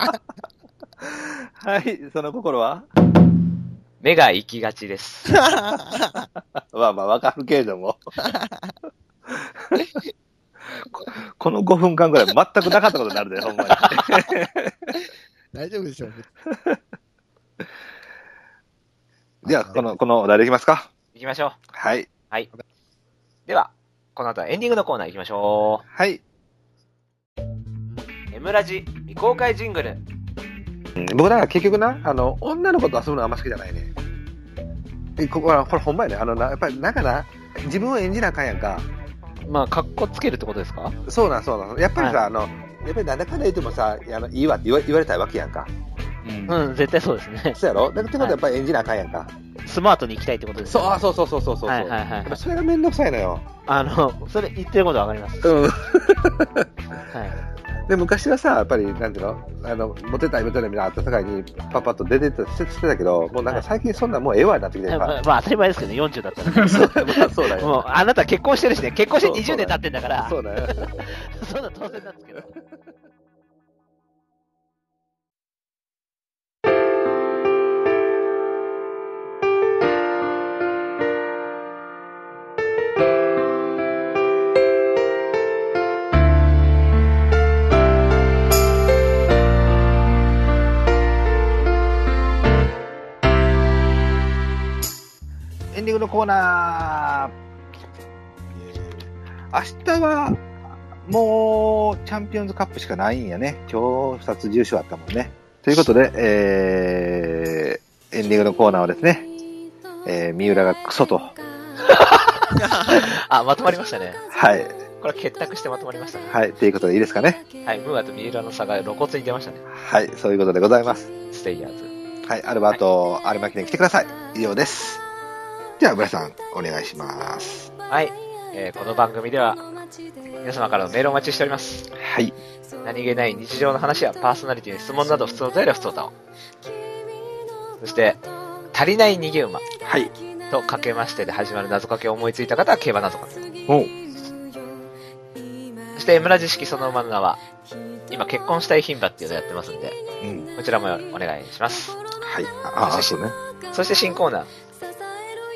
はい、その心は
目が行きがちです。
まあまあ、わかるけれども。このごふんかんぐらい全くなかったことになるで、ほんまに。
大丈夫でしょう。
では、この、このお題でいきますか。
行きましょう。
はい。
はい。では、この後はエンディングのコーナー行きましょう。
はい。
エムラジ未公開ジングル。
うん、僕だから結局な、あの、女の子と遊ぶのはあんま好きじゃないね。え、ここは、これほんまやね。あのな、やっぱりなんかな、自分を演じなあかんやんか。
まあ、かっこつけるってことですか？
そうなん、そうなん。やっぱりさ、はい、あの、やっぱりなんだかんだ言ってもさ、あの、いいわって言わ言われたいわけやんか。
うん、うん、絶対そうですね。
そうやろ？だってことはやっぱり演じなあかんやんか。はい、
スマートに行きたいってことです
か、ね、そうそうそうそうそうそう。
はいはいはい、はい。
それがめんどくさいのよ。
あの、それ言ってることわかります。
うん。
はい。
で、昔はさ、やっぱり、なんていうのあの、モテたいモテないみたいな暖かいにパパッと出てってしてたけど、もうなんか最近そんなもうええわになってきてるから。
まあ当たり前ですけどね、よんじゅうだったら。そうそうだよ。もう、あなた結婚してるしね、結婚してにじゅうねん経ってんだから。
そうだよ。
そんな当然なんですけど。
エンディングのコーナー。明日は、もう、チャンピオンズカップしかないんやね。今日ふたつ重賞あったもんね。ということで、えー、エンディングのコーナーはですね、えー、三浦がクソと。
あ、まとまりましたね。
はい。
これ結託してまとまりましたね。
はい。ということでいいですかね。
はい。ムーアと三浦の差が露骨に出ましたね。
はい。そういうことでございます。
ステイヤーズ。
はい。アルバート、有馬記念来てください。以上です。では、村さん、お願いします。
はい。えー、この番組では、皆様からのメールをお待ちしております。
はい。
何気ない日常の話やパーソナリティの質問など、普通のお便りは普通歌を。そして、足りない逃げ馬。
はい。
とかけましてで始まる謎かけを思いついた方は競馬謎かけ。
おう。
そして、村知識その馬の名は、今結婚したい牝馬っていうのをやってますんで、うん、こちらもお願いします。
はい。ああ、そうね。
そして新コーナー。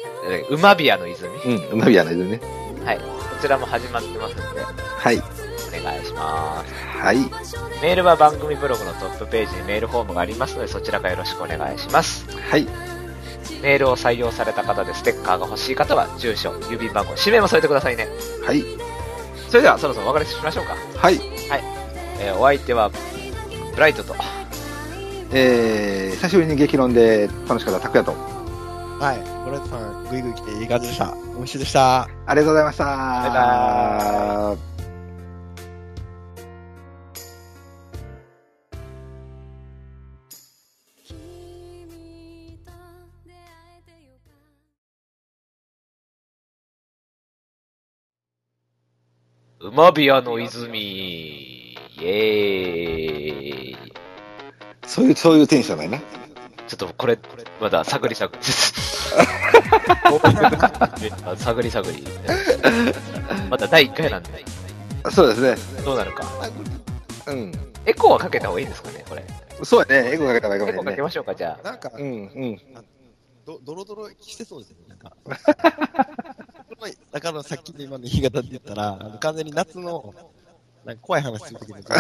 馬ビアの泉。
うん、馬ビアの泉ね。
はい。こちらも始まってますので。
はい。
お願いします。
はい。
メールは番組ブログのトップページにメールフォームがありますので、そちらからよろしくお願いします。
はい。
メールを採用された方でステッカーが欲しい方は、住所、郵便番号、氏名も添えてくださいね。
はい。
それでは、そろそろお別れしましょうか。
はい。
はい。えー、お相手は、ブライトと、
えー、久しぶりに激論で楽しかった拓也と、
はい。ブライトさん、グイグイ来ていい感じでした。おいしいでした。
ありがとうございました。
バイバーイ。馬ビアの泉、イエーイ。
そういう、そういうテンションないな。
ちょっとこれ、まだ探り探り。探り探り。まだだいいっかいなんで。
そうですね。
どうなるか。
うん。
エコーはかけた方がいいですかね、これ。
そうやね。エコーかけた方がいいかもしれない、ね。
エコーかけましょうか、じゃあ。
なんか、うん、うん。ど、ドロドロしてそうですね、なんか。だからさっきの今の言い方で言ったら、あの完全に夏の、なんか怖い話するときの確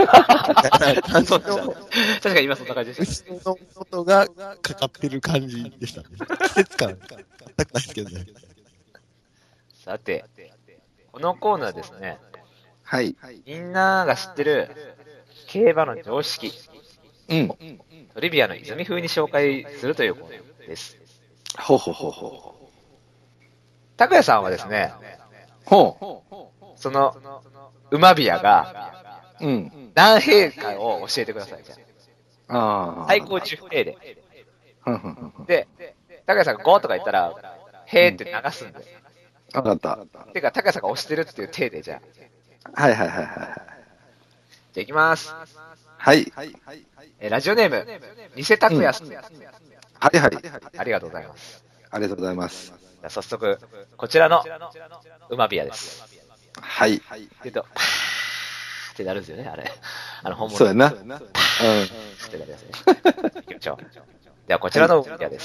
かに今そんな感じでした。
牛のことがかかってる感じでしたね。季節感、全くないですけどね。
さて、このコーナーですね。
はい。
みんなが知ってる競馬の常識。
うん。
トリビアの泉風に紹介するというコーナーです。
ほうほうほうほう。
拓也さんはですね、
ほ
う。その、馬ビアが、
うん。
何兵かを教えてください、じゃ
あ。ああ。
最高じゅう兵で。
ふんふんふん。
で、拓也さんがごとか言ったら、兵って流すんで。
わかった。
てか、拓也さんが押してるっていう体で、じゃ
あ。はいはいはいはい。じゃ
あ行きます。
はい。
え、ラジオネーム、偽拓也さん。
はいはい。
ありがとうございます。
ありがとうございます。
じゃあ早速、こちらの馬ビアです。
はい。
言うと、パーってなるんですよね、あれ。あの、本物。
そうやな。うん。
ってなりますね。行きましょう。では、こちらの馬ビアです。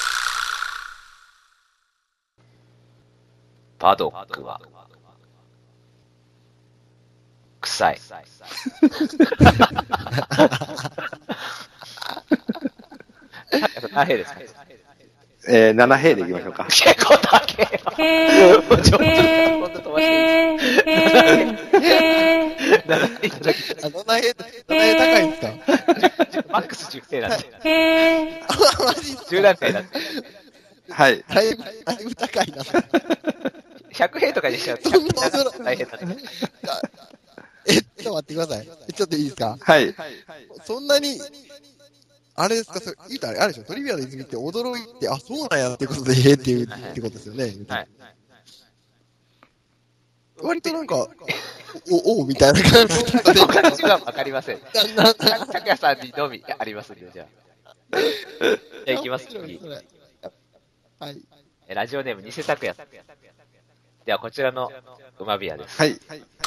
パドックは、臭い。何兵ですか？
えー、なな兵でいきましょうか。
結構高い。へー。ちょっと、ほんと飛ばしていいですか？なな兵だけ。
なな兵、なな兵高いんですか？
マックスじゅう兵なんで。
へー。マジ
じゅう何兵なんで。
はい。
だいぶ、だいぶ高いな。
ひゃく兵とかにしちゃうと、大変だね。
え、ちょっと待ってください。ちょっといいですか？
はい。
そんなに、あれですか、それ、言うたら、あれでしょ、トリビアの泉って驚いて、あ、そうなんやってことで、ええっていう、ってことですよね。はい。割となんか、お、お、みたいな感じで。
他の人はわかりません。拓也さんにのみありますんで、じゃあ。じゃあ行きます、次。
はい。
ラジオネーム、偽拓也さん。では、こちらの馬ビアです。
はい。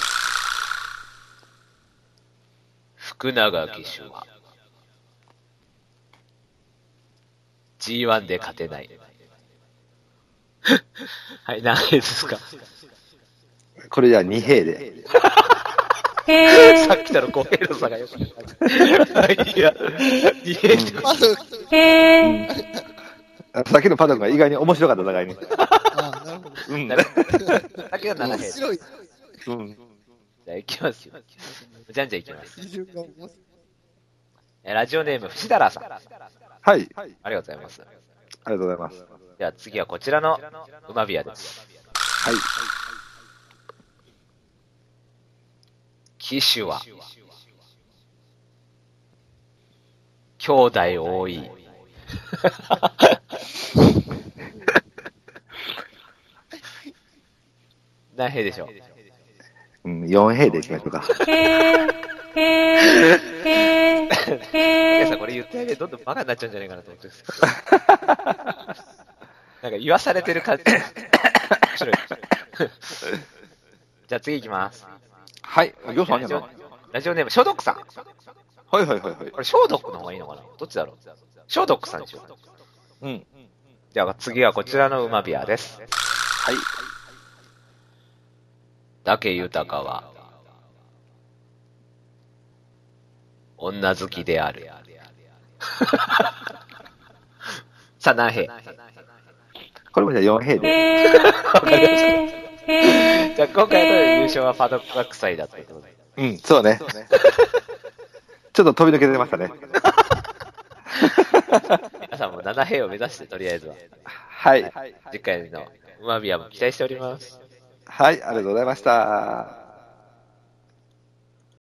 福永騎手は、ジーワン で勝てない。はい、何兵ですか？
これじゃあに兵で。
さっきのご兵の差がよかった。いや、に兵ってこと。
へー。さっきのパドックが意外に面白かった戦いに。
ああ、なるほど。
うん。
さっきのなな兵。
面白い。
うん。
じゃあ行きますよ。じゃんじゃん行きます。ラジオネーム、藤田らさん。
はい。
ありがとうございます。
ありがとうございます。
では次はこちらの馬ビアです。
はい。
騎手は、兄弟多い。何兵でしょう？
うん、よん兵でいきましょうか。
へー。へー。へー。さんこれ言ってあげてどんどんバカになっちゃうんじゃないかなと思ってるんですけど。なんか言わされてる感じ。面白い。じゃあ次行きます。
はい。よさんあんじゃない？
ラジオネーム、ショードックさん。
はいはいはいはい。
これショードックの方がいいのかな？どっちだろう？ショードックさんでしょう。
うん。
じゃあ次はこちらの馬ビアです。
はい。
武豊は、 女好きである。さあ、何兵？
これもじゃあよん兵で。
じゃあ、今回の優勝はパドック学祭だったってことで。
うん、そうね。ちょっと飛び抜けてましたね。
皆さんもなな兵を目指して、とりあえずは。
はい。
次回のうまみはも期待しております。
はい、ありがとうございました。